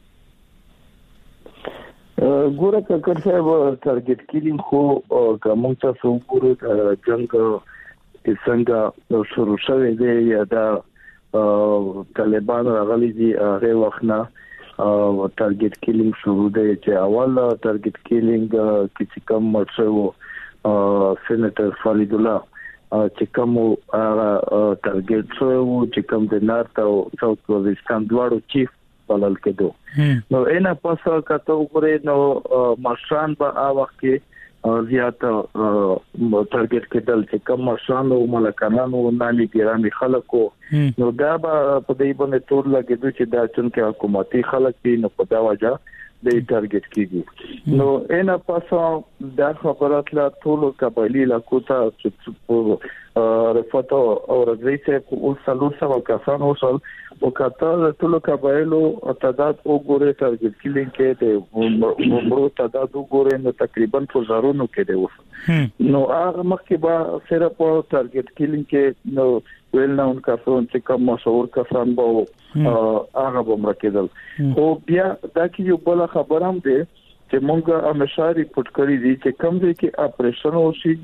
ګوره ککر صاحب ټارګټ کیلینګ خو کوم تاسو ګوره جنگ څنګه شروع شوی دی یا دا طالبان راغلي دي هغه وخت نه او ټارګټ کیلینګ شروع دی چې اول ټارګټ کیلینګ کې کوم مرشو سېنیټر فرید الله چې کوم ټارګټ شو چې کوم د نارت او ساوث وزیرستان دواړو چیف بلل کېدو نو اینا پاسه کته وګورئ نو مشران په هغه وخت کې زیات ټارګټ کېدل چې کوم مشران او ملکانو نامي ګرامي خلکو نو دا په دې باندې تور لګیدو چې دا چې حکومتي خلک نو په دا وجه د ټارګټ کیږي نو اینا پاسه دا خبرات لا ټول قبایلی لا کوتا چې رفعت او رضی چې او څلور سوه کسان وصل او کته ټول قبایلو تعداد وګوره ټارګټ کیلینګ کې د عمرو تعداد وګوره نو تقریبا په زرونو کې دی وصل نو هغه مخکې به صرف ټارګټ کیلینګ کې نو ویل نه ان کسان چې کوم مشهور کسان به هغه به مرکزل او بیا دا کې یو بل خبر هم دی چې مونږه همیشه ریپورت کړی دي چې کوم ځای کې اپریشن وشي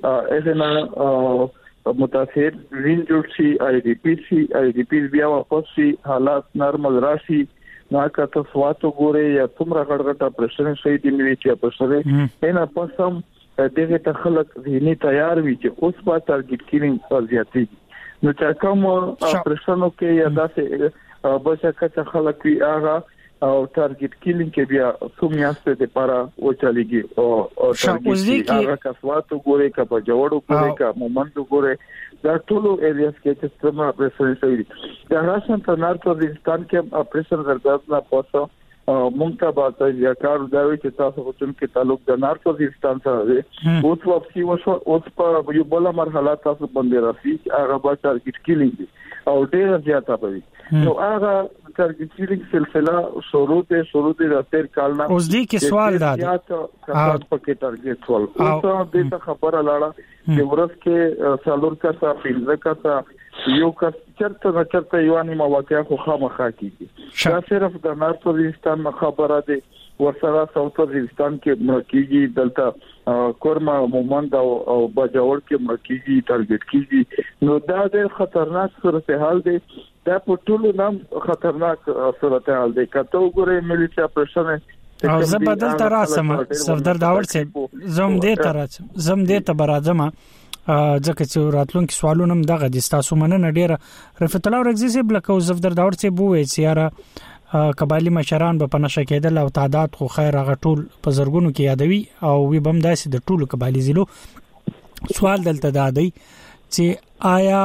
اذن متاثر وین جوړ شي آی ډی پی سي آی ډی پی بیا واپس شي حالات نارمل راشي نو که تاسو واتو ګورئ یا څومره غړغړ اپریشن شي د ملي چې اپریشن اینا پسم دغه ته خلک ذهني تیار وي چې اوس په ټارګټ کیلینګ زیاتی نو چې کوم اپریشنو کې یا داسې بچا کته خلک وی هغه او ټارګټ کیلینګ کې بیا سومیاسته د پارا او چاليږي او ټارګټ هغه کسواتو ګوري کا په جوړو ګوري کا مومنټو ګوري دا ټول ایریاز کې چې څومره اپریشن شوی دا راشن په نارت وزیرستان کې اپریشن درځه نه پوسو مونږ ته به یا کار دا وی چې تاسو په کوم کې تعلق د نارت وزیرستان سره دی اوس واپسی وشو اوس په یو بل مرحله تاسو باندې راځي هغه به ټارګټ کیلینګ او ډیر زیاته وي نو هغه ټارګټ کیلینګ سلسله شروع ته شروع ته د تیر کال نه اوس دې کې سوال دا دی کار پکې ټارګټ سوال اوس دې ته خبره لاړه چې ورځ کې څلور کسه پنځه کسه یو کس چرته چرته یو نیمه واقعیا خو خامخا کیږي دا صرف د نارت وزیرستان خبره ده ورسره ساوث وزیرستان کې مرکزي دلته کورما مومند او بجاور کې مرکزي ټارګټ کیږي نو دا ډېر خطرناک صورتحال دی دا په ټولو نام خطرناک صورتحال دی کته وګورئ ملي اپریشن او زه بدل تر راسم صفدر داور سي زم دې تر زم دې ته برازم ځکه چې راتلونکي سوالونه هم دغه د تاسو مننه ډیره رفعت الله ورغزي سي بلکو زفدر داور سي بوې سیاره قبایلی مشران به پنځه کېدل او تعداد خو خیر هغه ټول په زرګونو کې یادوي او وی بم داسې د ټولو قبایلی زلو سوال دلته دادی چې آیا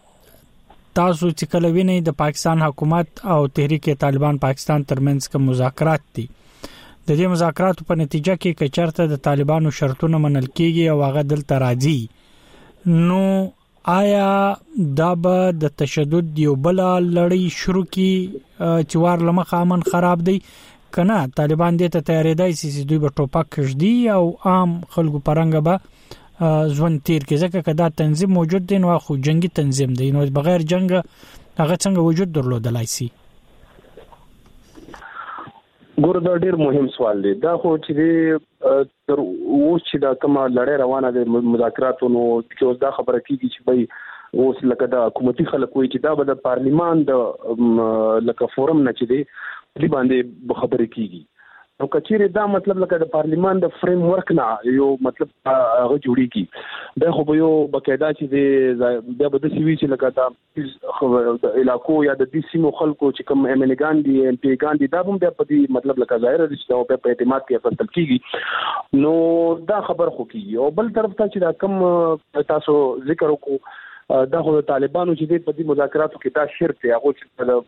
تاسو چې کله وینئ د پاکستان حکومت او تحریک طالبان پاکستان ترمنځ کوم مذاکرات دي د دې مذاکراتو په نتیجه کې کچرته د طالبانو شرطونه منل کیږي او هغه دلته راځي نو آیا دا به د تشدد یو بل لړۍ شروع کی چې وار لمخ امن خراب دی کنه طالبان دې ته تیارېدای سي دوی به ټوپک کړي او عام خلکو پرنګ به ځوان تیر کې ځکه کدا تنظیم موجود دی نو خو جنگي تنظیم دی نو بغیر جنگ هغه څنګه وجود درلودلای سي ګور دا ډیر مهم سوال دی دا خو چې تر اوس چې دا کومه لړۍ روانه ده مذاکراتونو چې اوس دا خبره کیږي چې بای اوس لکه د حکومتي خلک وایي چې دا به د پارلیمان د لکه فورم نه چې دی دې باندې خبرې کیږي. نو کچېره دا مطلب لکه د پارلیمان د فریم ورک نه یو مطلب هغه جوړیږي دا خو به یو بقاعده چې د بیا به د سیوی چې لکه دا د علاقو یا د دې سیمو خلکو چې کوم ایم ان ګان دي ایم پی ګان دي دا هم بیا په دې مطلب لکه ظاهر دي چې په اعتماد کې اصل کیږي. نو دا خبر خو کیږي. او بل طرف ته چې دا کم تاسو ذکر وکړو دا خو طالبانو چې په دې مذاکراتو کې دا شرط دی هغه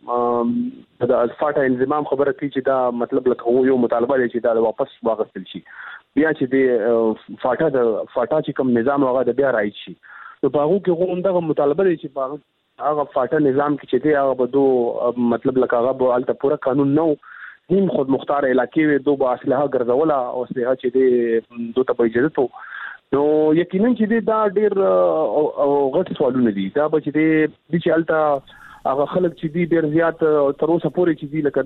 چې د الفاټا انضمام خبره کوي چې دا مطلب لکه یو مطالبه دی چې دا واپس واغستل شي بیا چې د فاټا د فاټا چې کوم نظام هغه د بیا راځي شي. نو په هغه کې هم دا مطالبه دی چې په هغه فاټا نظام کې چې دی هغه به دو مطلب لکه هغه به الته پوره قانون نو نیم خود مختار علاقې وي دو به اسلحه ګرځوله او اسلحه چې دی دوی ته به اجازه تو. نو یقینا چې دا ډېر غټ سوالونه دي. دا به چې دی چې الته هغه خلک چې دی ډېر زیات تر اوسه پورې چې دی لکه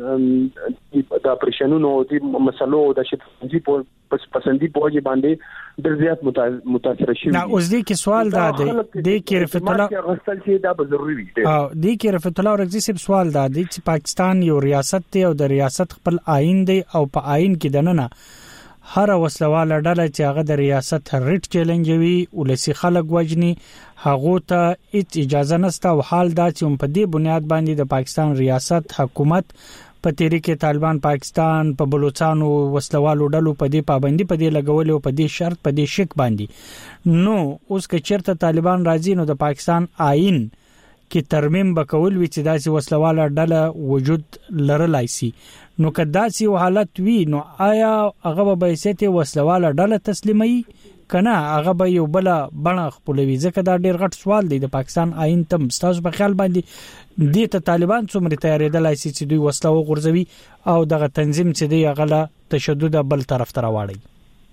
دا د پریشانونو د مسلو د شتنجي په پسندي په وجه باندې ډېر زیات متاثر شي. نه اوس دې کې سوال دا دی د کې رفعت الله غسل چې دا به ضروري دی. او دې کې رفعت الله ورغزي سب سوال دا دی چې پاکستان یو ریاست دی او د ریاست خپل آئین دی او په آئین کې دننه هر وسلواله ډله چې هغه د ریاست ریټ چیلنجوي ولسی خلک وجني هغه ته هیڅ اجازه نشته. او حال دا چې په دې بنیاد باندې د پاکستان ریاست حکومت په تحریک طالبان پاکستان په بلوچستان وسلوالو ډلو په دې پابندي په دې لګول او په دې شرط په دې شک باندې نو اوس که چیرته طالبان راځي نو د پاکستان آئین کې ترمیم وکول وی چې داسې وسلواله ډله وجود لرلای شي. نو که داسې حالت وي نو آیا هغه به سیته وسلواله ډله تسلیمي کنه هغه به یو بل بڼه خپلوي. ځکه دا ډیر غټ سوال دی د پاکستان آئین تم ستاسو په خیال باندې د ته طالبان څومره تیارېدلای شي چې دوی وسله وغورځوي او دغه تنظیم چې دی هغه تشدد بل طرف ته راوړي.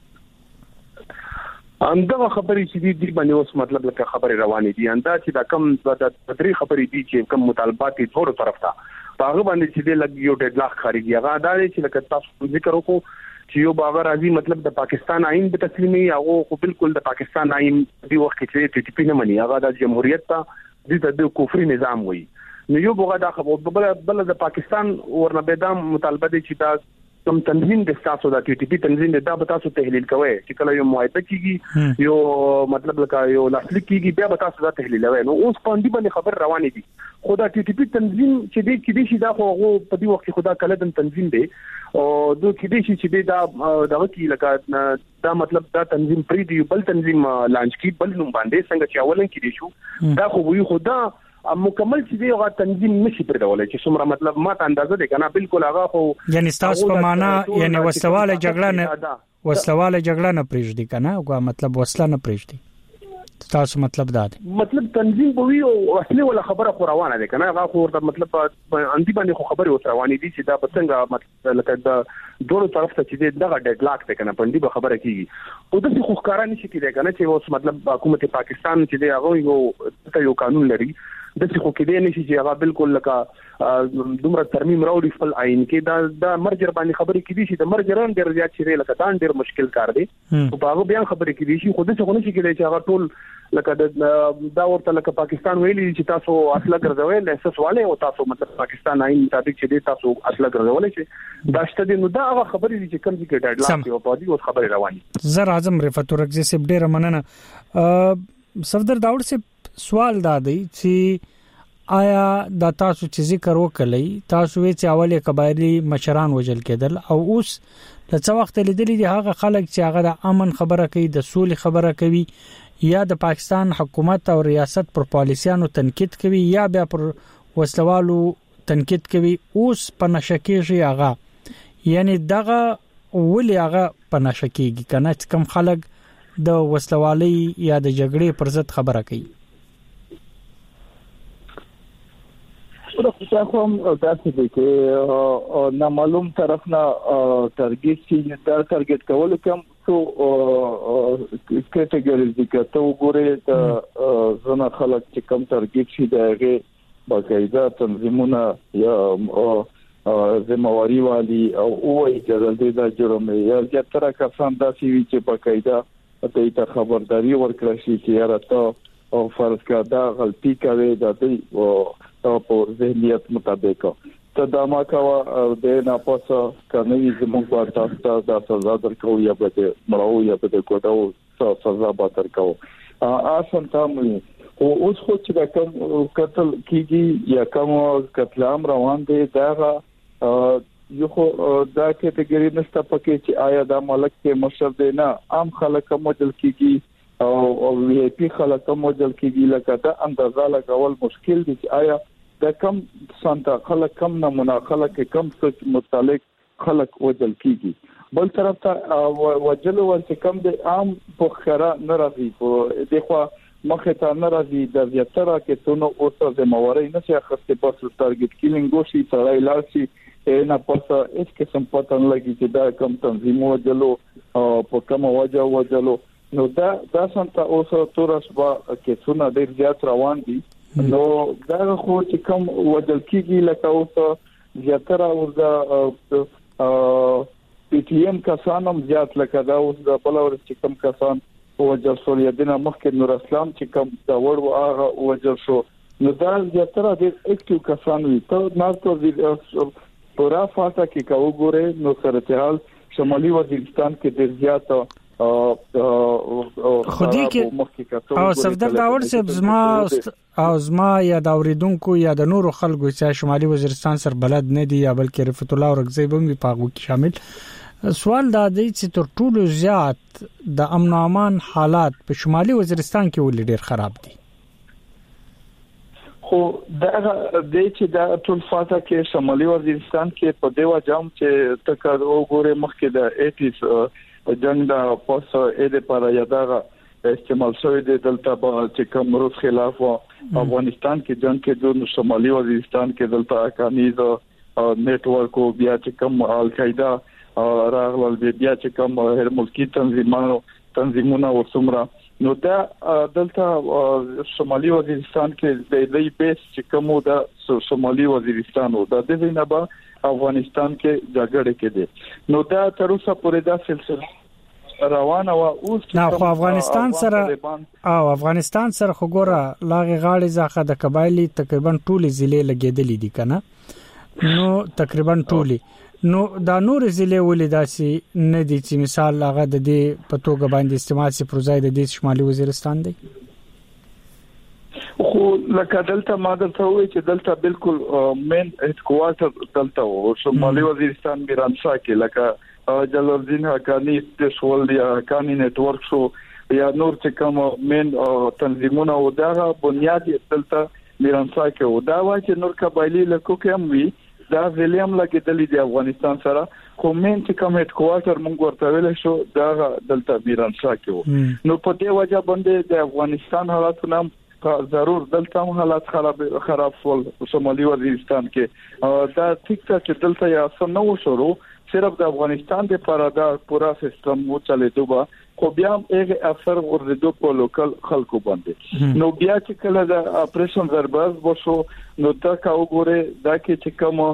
اندغه خبرې چې دي باندې اوس مطلب لکه خبرې روانې دي اندا چې دا کم د تدری خبرې دي چې کم مطالبات دي ټول طرف ته هغه باندې چې د لګ یو ډیډلاک خارجي هغه دا چې لکه تاسو ذکر وکړو چې یو باغ راځي مطلب د پاکستان آئین به تسلیمي هغه خو بالکل د پاکستان آئین دی وخت کې چې ټي ټي پی نه مني هغه د جمهوریت ته د کفري نظام وایي. نو یو بغا دا خبر بل بل د پاکستان ورنه بيدام مطالبه دي چې دا کوم تنظیم د تاسو د ټي ټي پی تنظیم د دا تاسو تحلیل کوي چې کله یو معاهده کیږي یو مطلب لکه یو لاسلیک کیږي بیا به تاسو دا تحلیل کوي. نو اوس باندې باندې خبر روانې دي خدا ټي ټي پی تنظیم چې دی کې دي چې دا خو په دې وخت کې خدا کله د تنظیم دی او دوی کې دي چې دا دغه کې لکه دا مطلب دا تنظیم پری دی بل تنظیم لانچ کی بل نوم باندې څنګه چې اولن کې دي شو دا خو وی خدا مکمل چې دی هغه تنظیم نشي پردولای چې څومره مطلب ماته اندازه ده کنه بالکل هغه خو یعنی تاسو په معنا یعنی وسلواله جګړه نه وسلواله جګړه نه پریږدي کنه او مطلب وسله نه پریږدي تاسو مطلب دا دی مطلب تنظیم به وي او اصلي ولا خبره خو روانه ده کنه هغه خو مطلب اندی باندې خو خبره اوس روانه دي چې دا بڅنګه مطلب لکه دا دوه طرف ته چې دغه ډیډلاک ده کنه پندې به خبره کیږي او د څه خو ښکارا نشي کېدای کنه چې اوس مطلب حکومت پاکستان چې دی هغه یو یو قانون لري د څه خو کې دی نشي چې هغه بالکل لکه دومره ترمیم راوړي خپل آئین کې دا د مرجر باندې خبرې کېدي چې د مرجران ډېر زیات شي لکه دا ډېر مشکل کار دی او په هغه بیان خبرې کېدي شي خو د څه خو نشي کېدای چې هغه ټول لکه دا ورته لکه پاکستان ویلي چې تاسو اصله ګرځوي لاسس والے او تاسو مطلب پاکستان آئین مطابق چې دی تاسو اصله ګرځولای شي دا شته دي. نو دا هغه خبرې دي چې کوم ځای کې ډیډلاک او په دې اوس خبرې رواني. زر اعظم رفعت ورغزي سب ډېر مننه. صفدر داوود سب سوال دا دی چې آیا دا تاسو چې ذکر وکړی تاسو وی چې اوله قبایلی مشران وجل کېدل او اوس د څو وخت لیدلې دي هغه خلک چې هغه د امن خبره کوي د سولې خبره کوي یا د پاکستان حکومت او ریاست پر پالیسیانو تنقید کوي یا بیا پر وسلوالو تنقید کوي اوس په نشکیږي هغه یعنی دغه ولې هغه په نشکیږي کنه چې کم خلک د وسلوالۍ یا د جګړې پر ضد خبره کوي. دا خو کوم تاسو دې کې نامعلوم طرف نه ټارګټ چې دا ټارګټ کول کوم څو کټګوریز دي که ته وګورې د زنه خلک چې کوم ټارګټ شي دغه باقاعده تنظیمونه یا زمواري والی او وایي چې دلته دا جرم یا چې تر کسان داسې وي چې باقاعده ته ته خبرداري ورکړي چې یاره ته او فرض کړه دا غلطي کوي د دې او په ذهنیت مطابق ته دا ما کاوه د نه پاسه کني زموږ په تاسو د سزا درکو یا به مړاو یا به کوټاو سزا به درکو آسان تامل او اوس خو چې دا کوم قتل کیږي یا کوم قتل عام روان دي دا یو خو دا کټګوري نشته پکې چې آیا دا ملک کې مشر دی نه عام خلک موجل کیږي او وی آی پی خلک موجل کیږي لکه دا اندازه لګول مشکل دي چې آیا دا کم سانتا خلک کم نمونه خلک کم څه متعلق خلک وجل کیږي بل طرف ته وجل ورته کم د عام په خره ناراضي په دغه مخه ته ناراضي د زیاتره کې تونو اوسه زمواري نشي اخته په ټارګټ کیلینګ وشي تړای لاسي نه پته هیڅ قسم پته نه لګي چې دا کم تنظیم وجلو په کوم وجه وجلو نو دا دا سانتا اوسه تورسبا کې څونه ډیر زیات روان دي نو دا خو چې کوم وجل کیږي لکه اوسه زیاتره اوس دا پی ټی ایم کسانم زیات لکه دا اوس د بلور چې کوم کسان وجل شو یادنه مخکې نور اسلام چې کوم دا وړ هغه وجل شو نو دا زیاتره د اکټیو کسان وي ته نارته پورا فاټه کې کاو ګوره نو سرتحال شمالي وزیرستان کې ډیر زیات خودی کې او صفدر داور صاحب زما او زما یا د اوریدونکو یا د نورو خلکو چې شمالي وزیرستان سر بلد نه دی یا بلکې رفعت الله اورغزی به پاغو کې شامل سوال دا دی چې تر ټولو زیات د امن او امان حالات په شمالي وزیرستان کې ول ډیر خراب دي خو دا د چې دا ټول فاټه کې شمالي وزیرستان کې په دیوا جام چې تکر وګوره مخکې د ایټیز جنگ دا پوس اې د پر یادغه استعمال شوی د دلته په چې کوم روس خلاف افغانستان کې جنگ کې د شمالي وزیرستان کې دلته اکانیز نیټ ورک او بیا چې کوم القاعده راغلل بیا چې کوم هر ملکی تنظیمانو تنظیمونه وسمره نو دا دلته شمالي وزیرستان کې د دې بیس چې کوم د شمالي وزیرستان او د دې نه به افغانستان کې جګړه کې دي نو دا تر اوسه پورې دا سلسله روانه و اوس نو خو افغانستان سره او افغانستان سره خو ګوره لاغي غاړي ځخه د قبایلی تقریبا ټولې ضلع لګیدلې دي کنه نو تقریبا ټولې نو دا نور ضلع ولې داسي نه دي چې مثال هغه د دې په توګه باندې استعمال سي پروژې د دې شمالي وزیرستان دی خو لکه دلته ماده ته وایي چې دلته بالکل مین هډ کوارټر دلته او شمالي وزیرستان میرانشاه کې لکه جلال الدین حقانی سټیشول دی حقانی نت ورک شو یا نور چې کوم مین تنظیمونه او دا بنیاد دلته میرانشاه کې او دا وایي چې نور قبایلی لکو کې هم وي دا ویلیم لګیدلې دی افغانستان سره خو مین چې کوم هډ کوارټر مونږ ورته ویل شو دا دلته میرانشاه کې نو په دې وجه باندې د افغانستان حالاتونه ضرور دلته هم حالات خراب خراب شول شمالي وزیرستان کې دا ټیک ته چې دلته یا سم نو شروع صرف د افغانستان د لپاره دا پورا سیستم مو چلے دوبا خو بیا هم هغه اثر ورزيدو په لوکل خلکو باندې نو بیا چې کله د اپریشن زرباز وشو نو تا کا وګوره دا کې چې کوم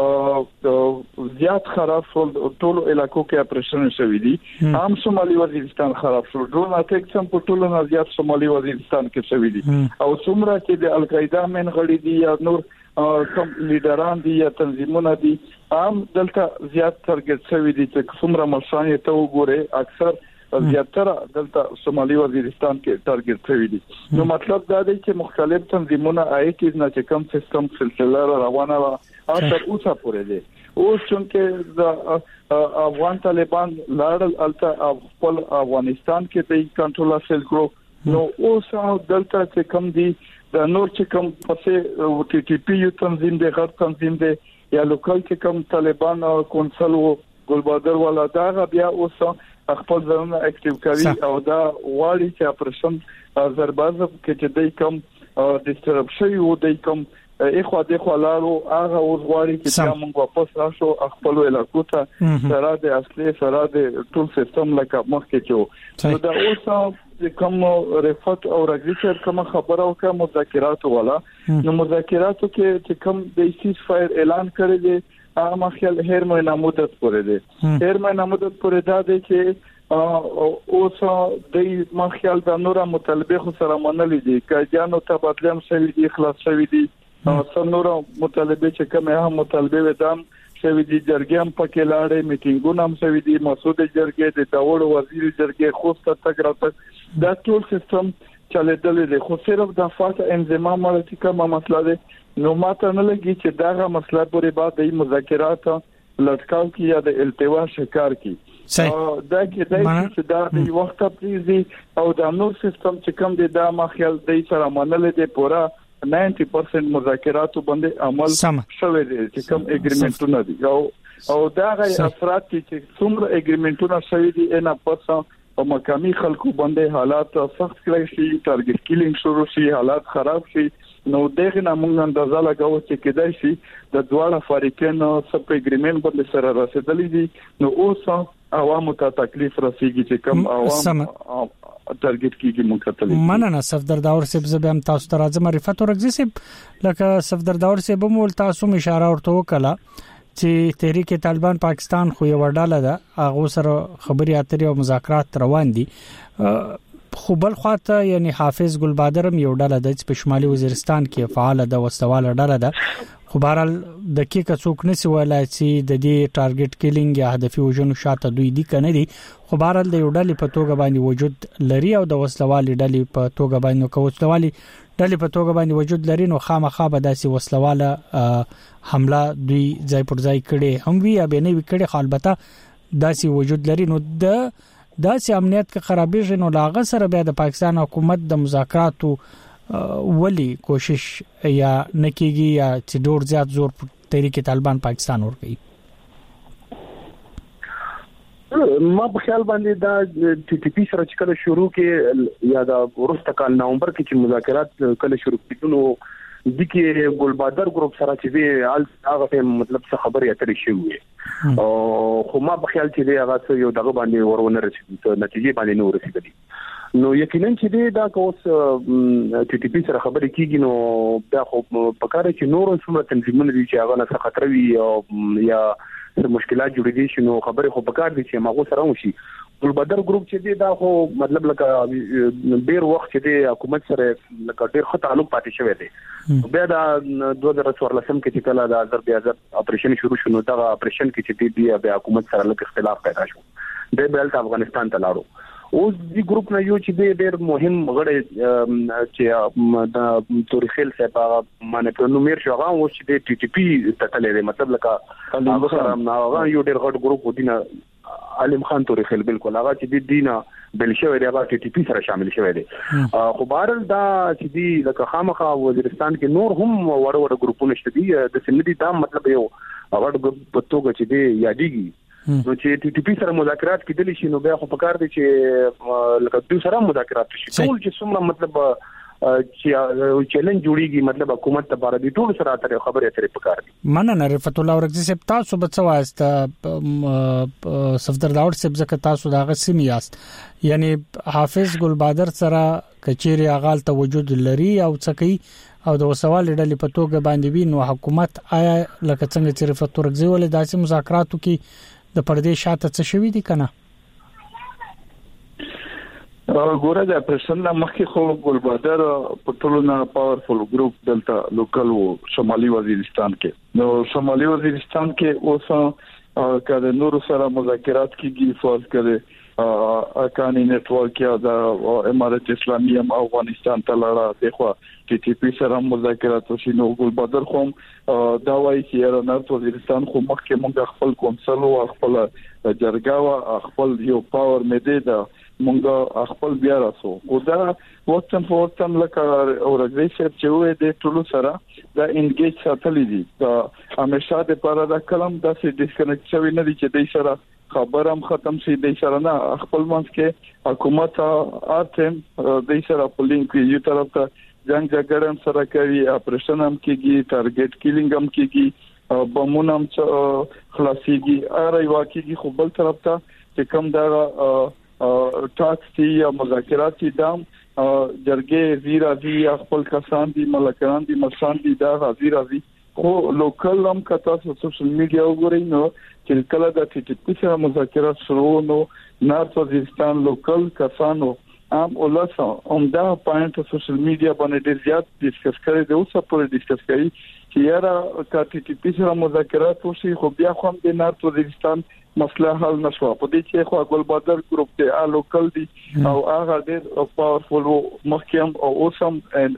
زیات خراب شول ټول علاقو کې اپریشن شوی دي عام شمالي وزیرستان خراب شو ډرون اټیک سم په ټولو نه زیات شمالي وزیرستان کې شوی دي او څومره چې د القاعده من غړي دي یا نور کوم لیډران دي یا تنظیمونه دي عام دلته زیات ټارګټ شوی دي چې څومره مشان ته وګوره اکثر زیاتره دلته شمالي وزیرستان کې ټارګټ شوی دي نو مطلب دا دی چې مختلف تنظیمونه آیټیز نه چې کوم سیستم سلسله روانه و او تر اوسه پورې دي اوس چې د افغان طالبان لاړل الته خپل افغانستان کې د کنټرول حاصل کړو نو اوس دلته چې کوم دي د نور چې کوم پسې او ټي ټي پی یو تنظیم دی غټ تنظیم دی یا لوکل چې کوم طالبان او کونسل او ګلبادر ولا دا بیا اوس خپل ځانونه اکټیو کوي او دا واړی چې اپریشن زرباز کې چې دای کوم ډیسټرب شي او دای کوم اخو د خلارو هغه ورغوري چې موږ واپس راشو خپل علاقو ته سره د اصلي سره د ټول سیستم لکه مخکې چې نو دا اوس کوم رفعت او رګیچر کوم خبره او کوم مذاکرات ولا نو مذاکراتو کې چې کوم د سیس فایر اعلان کړی دی هغه خیال هر مهینه مدت پورې دی هر مهینه مدت پورې دا دی چې اوس د ما خیال د نور مطالبه خو سره منلې دي کاجانو تبادله هم شوی دي خلاص شوی دي څو نور مطالبه چې کومه هم مطالبه ودان شوی دي جرګې هم پکې لاړې میټینګونه هم شوی دي مسعود جرګې د داوړ وزیر جرګې خوسته تک راته دا ټول سیستم چلیدل دي خو صرف د فاصله انضمام مالتي کومه مسله ده نو ماته نه لګي چې داغه مسله پورې بعد د مذاکرات لټکاو کی یا د التوا شکار کی دا کې د چې دا د وخت پریزي او د نور سیستم چې کوم دي دا ما خیال د سره منل دي پورا نود پرسنټ مذاکراتو باندې عمل شوی دي چې کوم اګریمنټونه دي او او دا غي افراد چې څومره اګریمنټونه شوی دي ان پرسه او مقامي خلکو باندې حالات سخت کړی شي ټارګټ کیلینګ شروع شي حالات خراب شي نو دغه نامونږ اندازه لګاو چې کېدای شي د دواړه فریقونو سب اګریمنټ باندې سره رسیدلې دي نو اوس عوامو ته تکلیف رسیږي چې کوم عوام ټارګټ کیږي مونږ ته مننه صفدر داور صاحب زبم تاسو ته راځم معرفت ورغزي صاحب لکه صفدر داور صاحب مول تاسو اشاره ورته وکړه چې تحریک طالبان پاکستان خو یو ډاله ده هغه سره خبري اترې او مذاکرات روان دي خو بل خواته یعنی حافظ ګلبادر هم یو ډاله ده چې په شمالي وزیرستان کې فعال ده وسواله ډاله ده خو بهرال دقیقه څوک نسی ویلای چې د دې ټارګټ کیلینګ یا هدفي وژنو شاته دوی دي کنه دي خو بهرال د یو ډلې په توګه باندې وجود لري او د وسلوالي ډلې په توګه باندې کوڅلوالي ډلې په توګه باندې وجود لري نو خامخا به داسې وسلواله حمله دوی ځای پر ځای کړي هم وی یا به نه وی کړي خالبته داسې وجود لري نو د داسې امنیت کې خرابېږي نو لاغه سره بیا د پاکستان حکومت د مذاکراتو ولی کوشش یا نکېږي یا چې ډور زیات زور تحریک طالبان پاکستان ور کوي ما په خیال باندې دا ټي ټي پی سره چې کله شروع کې یا دا ورسته کال نومبر کې چې مذاکرات کله شروع کېدونو د کې ګلبادر ګروپ سره چې دی هغه مطلب څه خبرې اترې شوې او خو ما په خیال چې دی هغه یو دغه باندې ورونه رسیدي نتیجې باندې نو رسیدي نو یقینا چې دی دا کوس ټي ټي پی سره خبرې کیږي نو دا خو په کار کې نور څومره تنظیمونه دي چې هغه نه خطر وي او یا مشکلات جوړې دي شنو خبرې خو په کار دي چې ماغو سره وشي ګلبادر ګروپ چې دی دا خو مطلب لکه ډیر وخت چې دی حکومت سره لکه ډیر ښه تعلق پاتې شوی دی بیا دا دوه هزار څوارلس کې چې کله د آزاد بیا اپریشن شروع شو نو دا اپریشن کې چې دی بیا حکومت سره لکه اختلاف پیدا شو د بیل افغانستان ته لاړو اوس دی ګروپ نه یو چې دی ډیر مهم غړي چې د تاریخل صاحب باندې په نومیر شو هغه اوس چې دی ټي ټي پی تتلې دی مطلب لکه هغه سره هغه یو ډیر غټ ګروپ ودینه علم خان تاریخل بالکل هغه چې دی دینه بل شوی دی هغه ټي ټي پی سره شامل شوی دی خو بهرل دا چې دی لکه خامخا وزیرستان کې نور هم وړ وړ ګروپونه شته دي د سندي دا مطلب یو وړ په توګه چې دی یادېږي نو چې ټي ټي پی سره مذاکرات کېدلی شي نو بیا خو پکار دي چې لکه دوی سره مذاکرات شي ټول چې څومره مطلب چې چیلنج جوړیږي مطلب حکومت ته بار دي ټول سره اترې خبرې اترې پکار دي مننه رفعت الله ورغزي صاحب تاسو به څه واسطه صفدر داور صاحب زکه تاسو دا غسمی یاست یعنی حافظ ګلبادر سره کچيري اغال ته وجود لري او څکي او د وسوال ډلې په توګه باندې وین او حکومت آیا لکه څنګه چې رفعت ورغزي ولې داسې مذاکراتو کې د پردې شاته څه شوی دي کنه ګوره د پرسنل مخکې خو ګلبادر په ټولنه پاورفل ګروپ دلته لوکل و شمالي وزیرستان کې نو شمالي وزیرستان کې اوس کله نور سره مذاکرات کیږي فرض کړي اکانی نتورک یا د امارت اسلامي هم افغانستان ته لاړه دغه ټي ټي پی سره مذاکرات وشي نو ګلبادر خو دا وایي چې رانارت وزیرستان خو مخکې موږ خپل کونسل او خپل جرګه خپل یو پاور مېده دا موږ خپل بیا راسو او دا وختن فورتن لکه اورګری شپ چې وې د ټولو سره دا انګیج ساتلې دي دا همیشه د پاره دا کلم دا سي ډیسکنیکټ شوی نه دي چې د سره خبرم ختم شي د سره نه خپل منځ کې حکومت اتم د سره په لینک یو طرف ته جنگ جګړه سره کوي اپریشن هم کیږي ټارګټ کیلینګ هم کیږي بمونه هم خلاصيږي اره واقعي خو بل طرف ته چې کوم دا ټاکسي یا مذاکرات دي جرګې زیرا دي خپل کسان دي ملکان دي مرسان دي دا زیرا دي خو لوکل هم کته سوشل میډیا وګورئ نو چې کله د ټي ټي پی سره مذاکرات شروع نو نارت وزیرستان لوکل کسانو ام اولسا عمده پوینټ سوشل میډیا باندې ډیر زیات ډیسکس کړي دی، اوس په ډیسکس کوي چې یاره کا ټي ټي پی سره مذاکرات وشي، خو بیا خو هم د نارت وزیرستان مسله حل نشو. په دې چې خو ګلبادر ګروپ ته ا لوکل دي او هغه ډیر پاورفل محکم او اوسم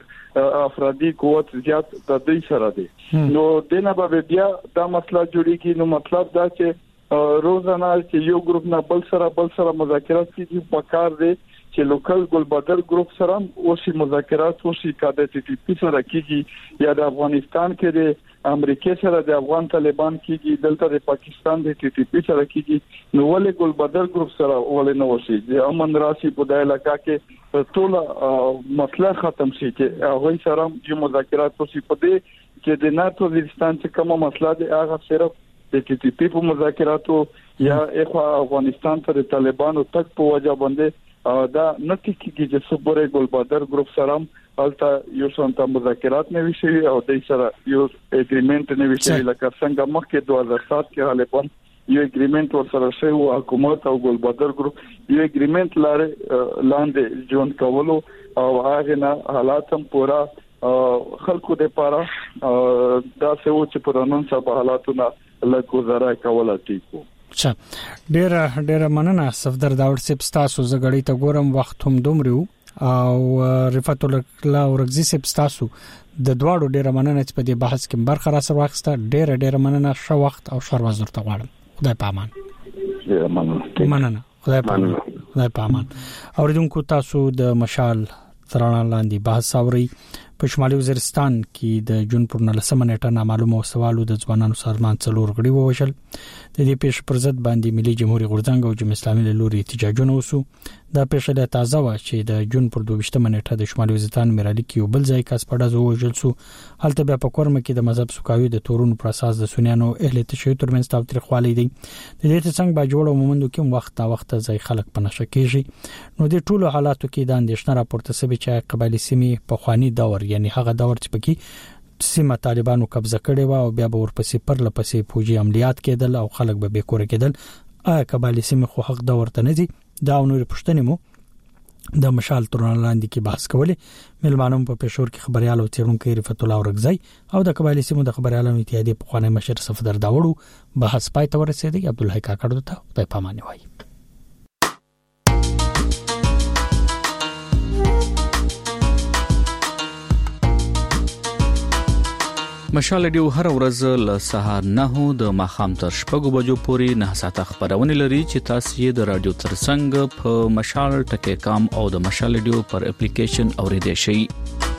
افرادي قوت زیات د دې سره دي. نو دنه به بیا دا مسله جوړیږي. نو مطلب دا چې روزانه چې یو ګروپ نه بل سره بل سره مذاکرات کیږي، په کار دي چې لوکل ګلبادر ګروپ سره اوسې مذاکرات وشي، کاده ټي ټي پی سره کیږي یا د افغانستان کې د امریکا سره د افغان طالبان کیږي، دلته د پاکستان د ټي ټي پی سره کیږي. نو ولې ګلبادر ګروپ سره ولې نه وشي د امن راشي په دای علاقہ کې ټول مسله ختم شي چې هغه سره یو مذاکرات وشي. په دې چې د ناتو وزیرستان چې کومه مسله ده هغه صرف د ټي ټي پی په مذاکراتو یا اخوا افغانستان سره طالبانو تک په وجه باندې دا نتی کیږي چې صبره ګلبادر ګروپ سره البته یو څنګه مذاکرات نه وشي او د سره یو اګریمنت نه وشي، لکه څنګه مخکې دوه هزار سات کې غالبا یو اګریمنت ورسره شوی او حکومت او ګلبادر ګروپ یو اګریمنت لاره لاندې جون کولو او هغه نه حالات هم پورا خلکو د پاره دا څه و چې پرانون صاحب حالاتونه له گزاره کوله ټیکو. اچھا ډیر ډیر مننه صفدر داوود سپ تاسو زګړی ته ګورم وخت هم دومره او رفعت الله ورغزي سپ تاسو د دواړو ډیر مننه چې په دې بحث کې برخه را سره واخسته. ډیر ډیر مننه شو وخت او شر وزر ته غواړم. خدای پامان. ډیر مننه. مننه. خدای پامان. خدای پامان. اوریدونکو تاسو د مشال ترانه لاندې بحث اوري. په شمالي وزیرستان کې د جون پر نلسمه نیټه نامعلومه سوالو د ځوانانو سازمان څلور غړي ووشل. د دې پیښ پر ضد باندې ملي جمهوریت غورځنګ او جمهوریت اسلامي له لوري احتجاجونه وسو. دا پیښه د تازه و چې د جون پر دوه نیټه د شمالي وزیرستان میرالي کې یو بل ځای کس په ډزو وژل سو. هلته بیا په کورم کې د مذهب سوکاوي د تورونو پر اساس د سنیانو اهل تشیع ترمنځ تاوتریخوالی دی. د دې څنګه با جوړو مومندو کې وخت تا وخت ځای خلک په نشه کېږي. نو د ټولو حالاتو کې د اندېښنه راپورته سوي چې قبایلی سیمې په خواني دور یعنی هغه دور چې پکې سیمه طالبانو قبضه کړې و او بیا به ورپسې پر لپسې فوجي عملیات کېدل او خلک به بیکور کېدل. آیا قبایلی سیمه خو حق دور ته نه دي؟ دا نور پښتنې مو د مشال ترانه لاندې کې بحث کولې. ملمانو په پېښور کې خبريال او چیرونکو رفعت الله ورغزي او د قبایلی سیمو د خبريالانو اتحادیې په خوانه مشر صفدر داوړو بحث پای ته ورسېدی. عبدالحی کاکړ ته په پامانه وایي. مشال ډیو هر ورځ له سهار نه د ماخام تر شپږو بجو پورې نه ساعته خبرونه لري چې تاسو یې د رادیو ترڅنګ په مشال ټکی کام او د مشال ډیو پر اپلیکیشن اوریدئ شئ.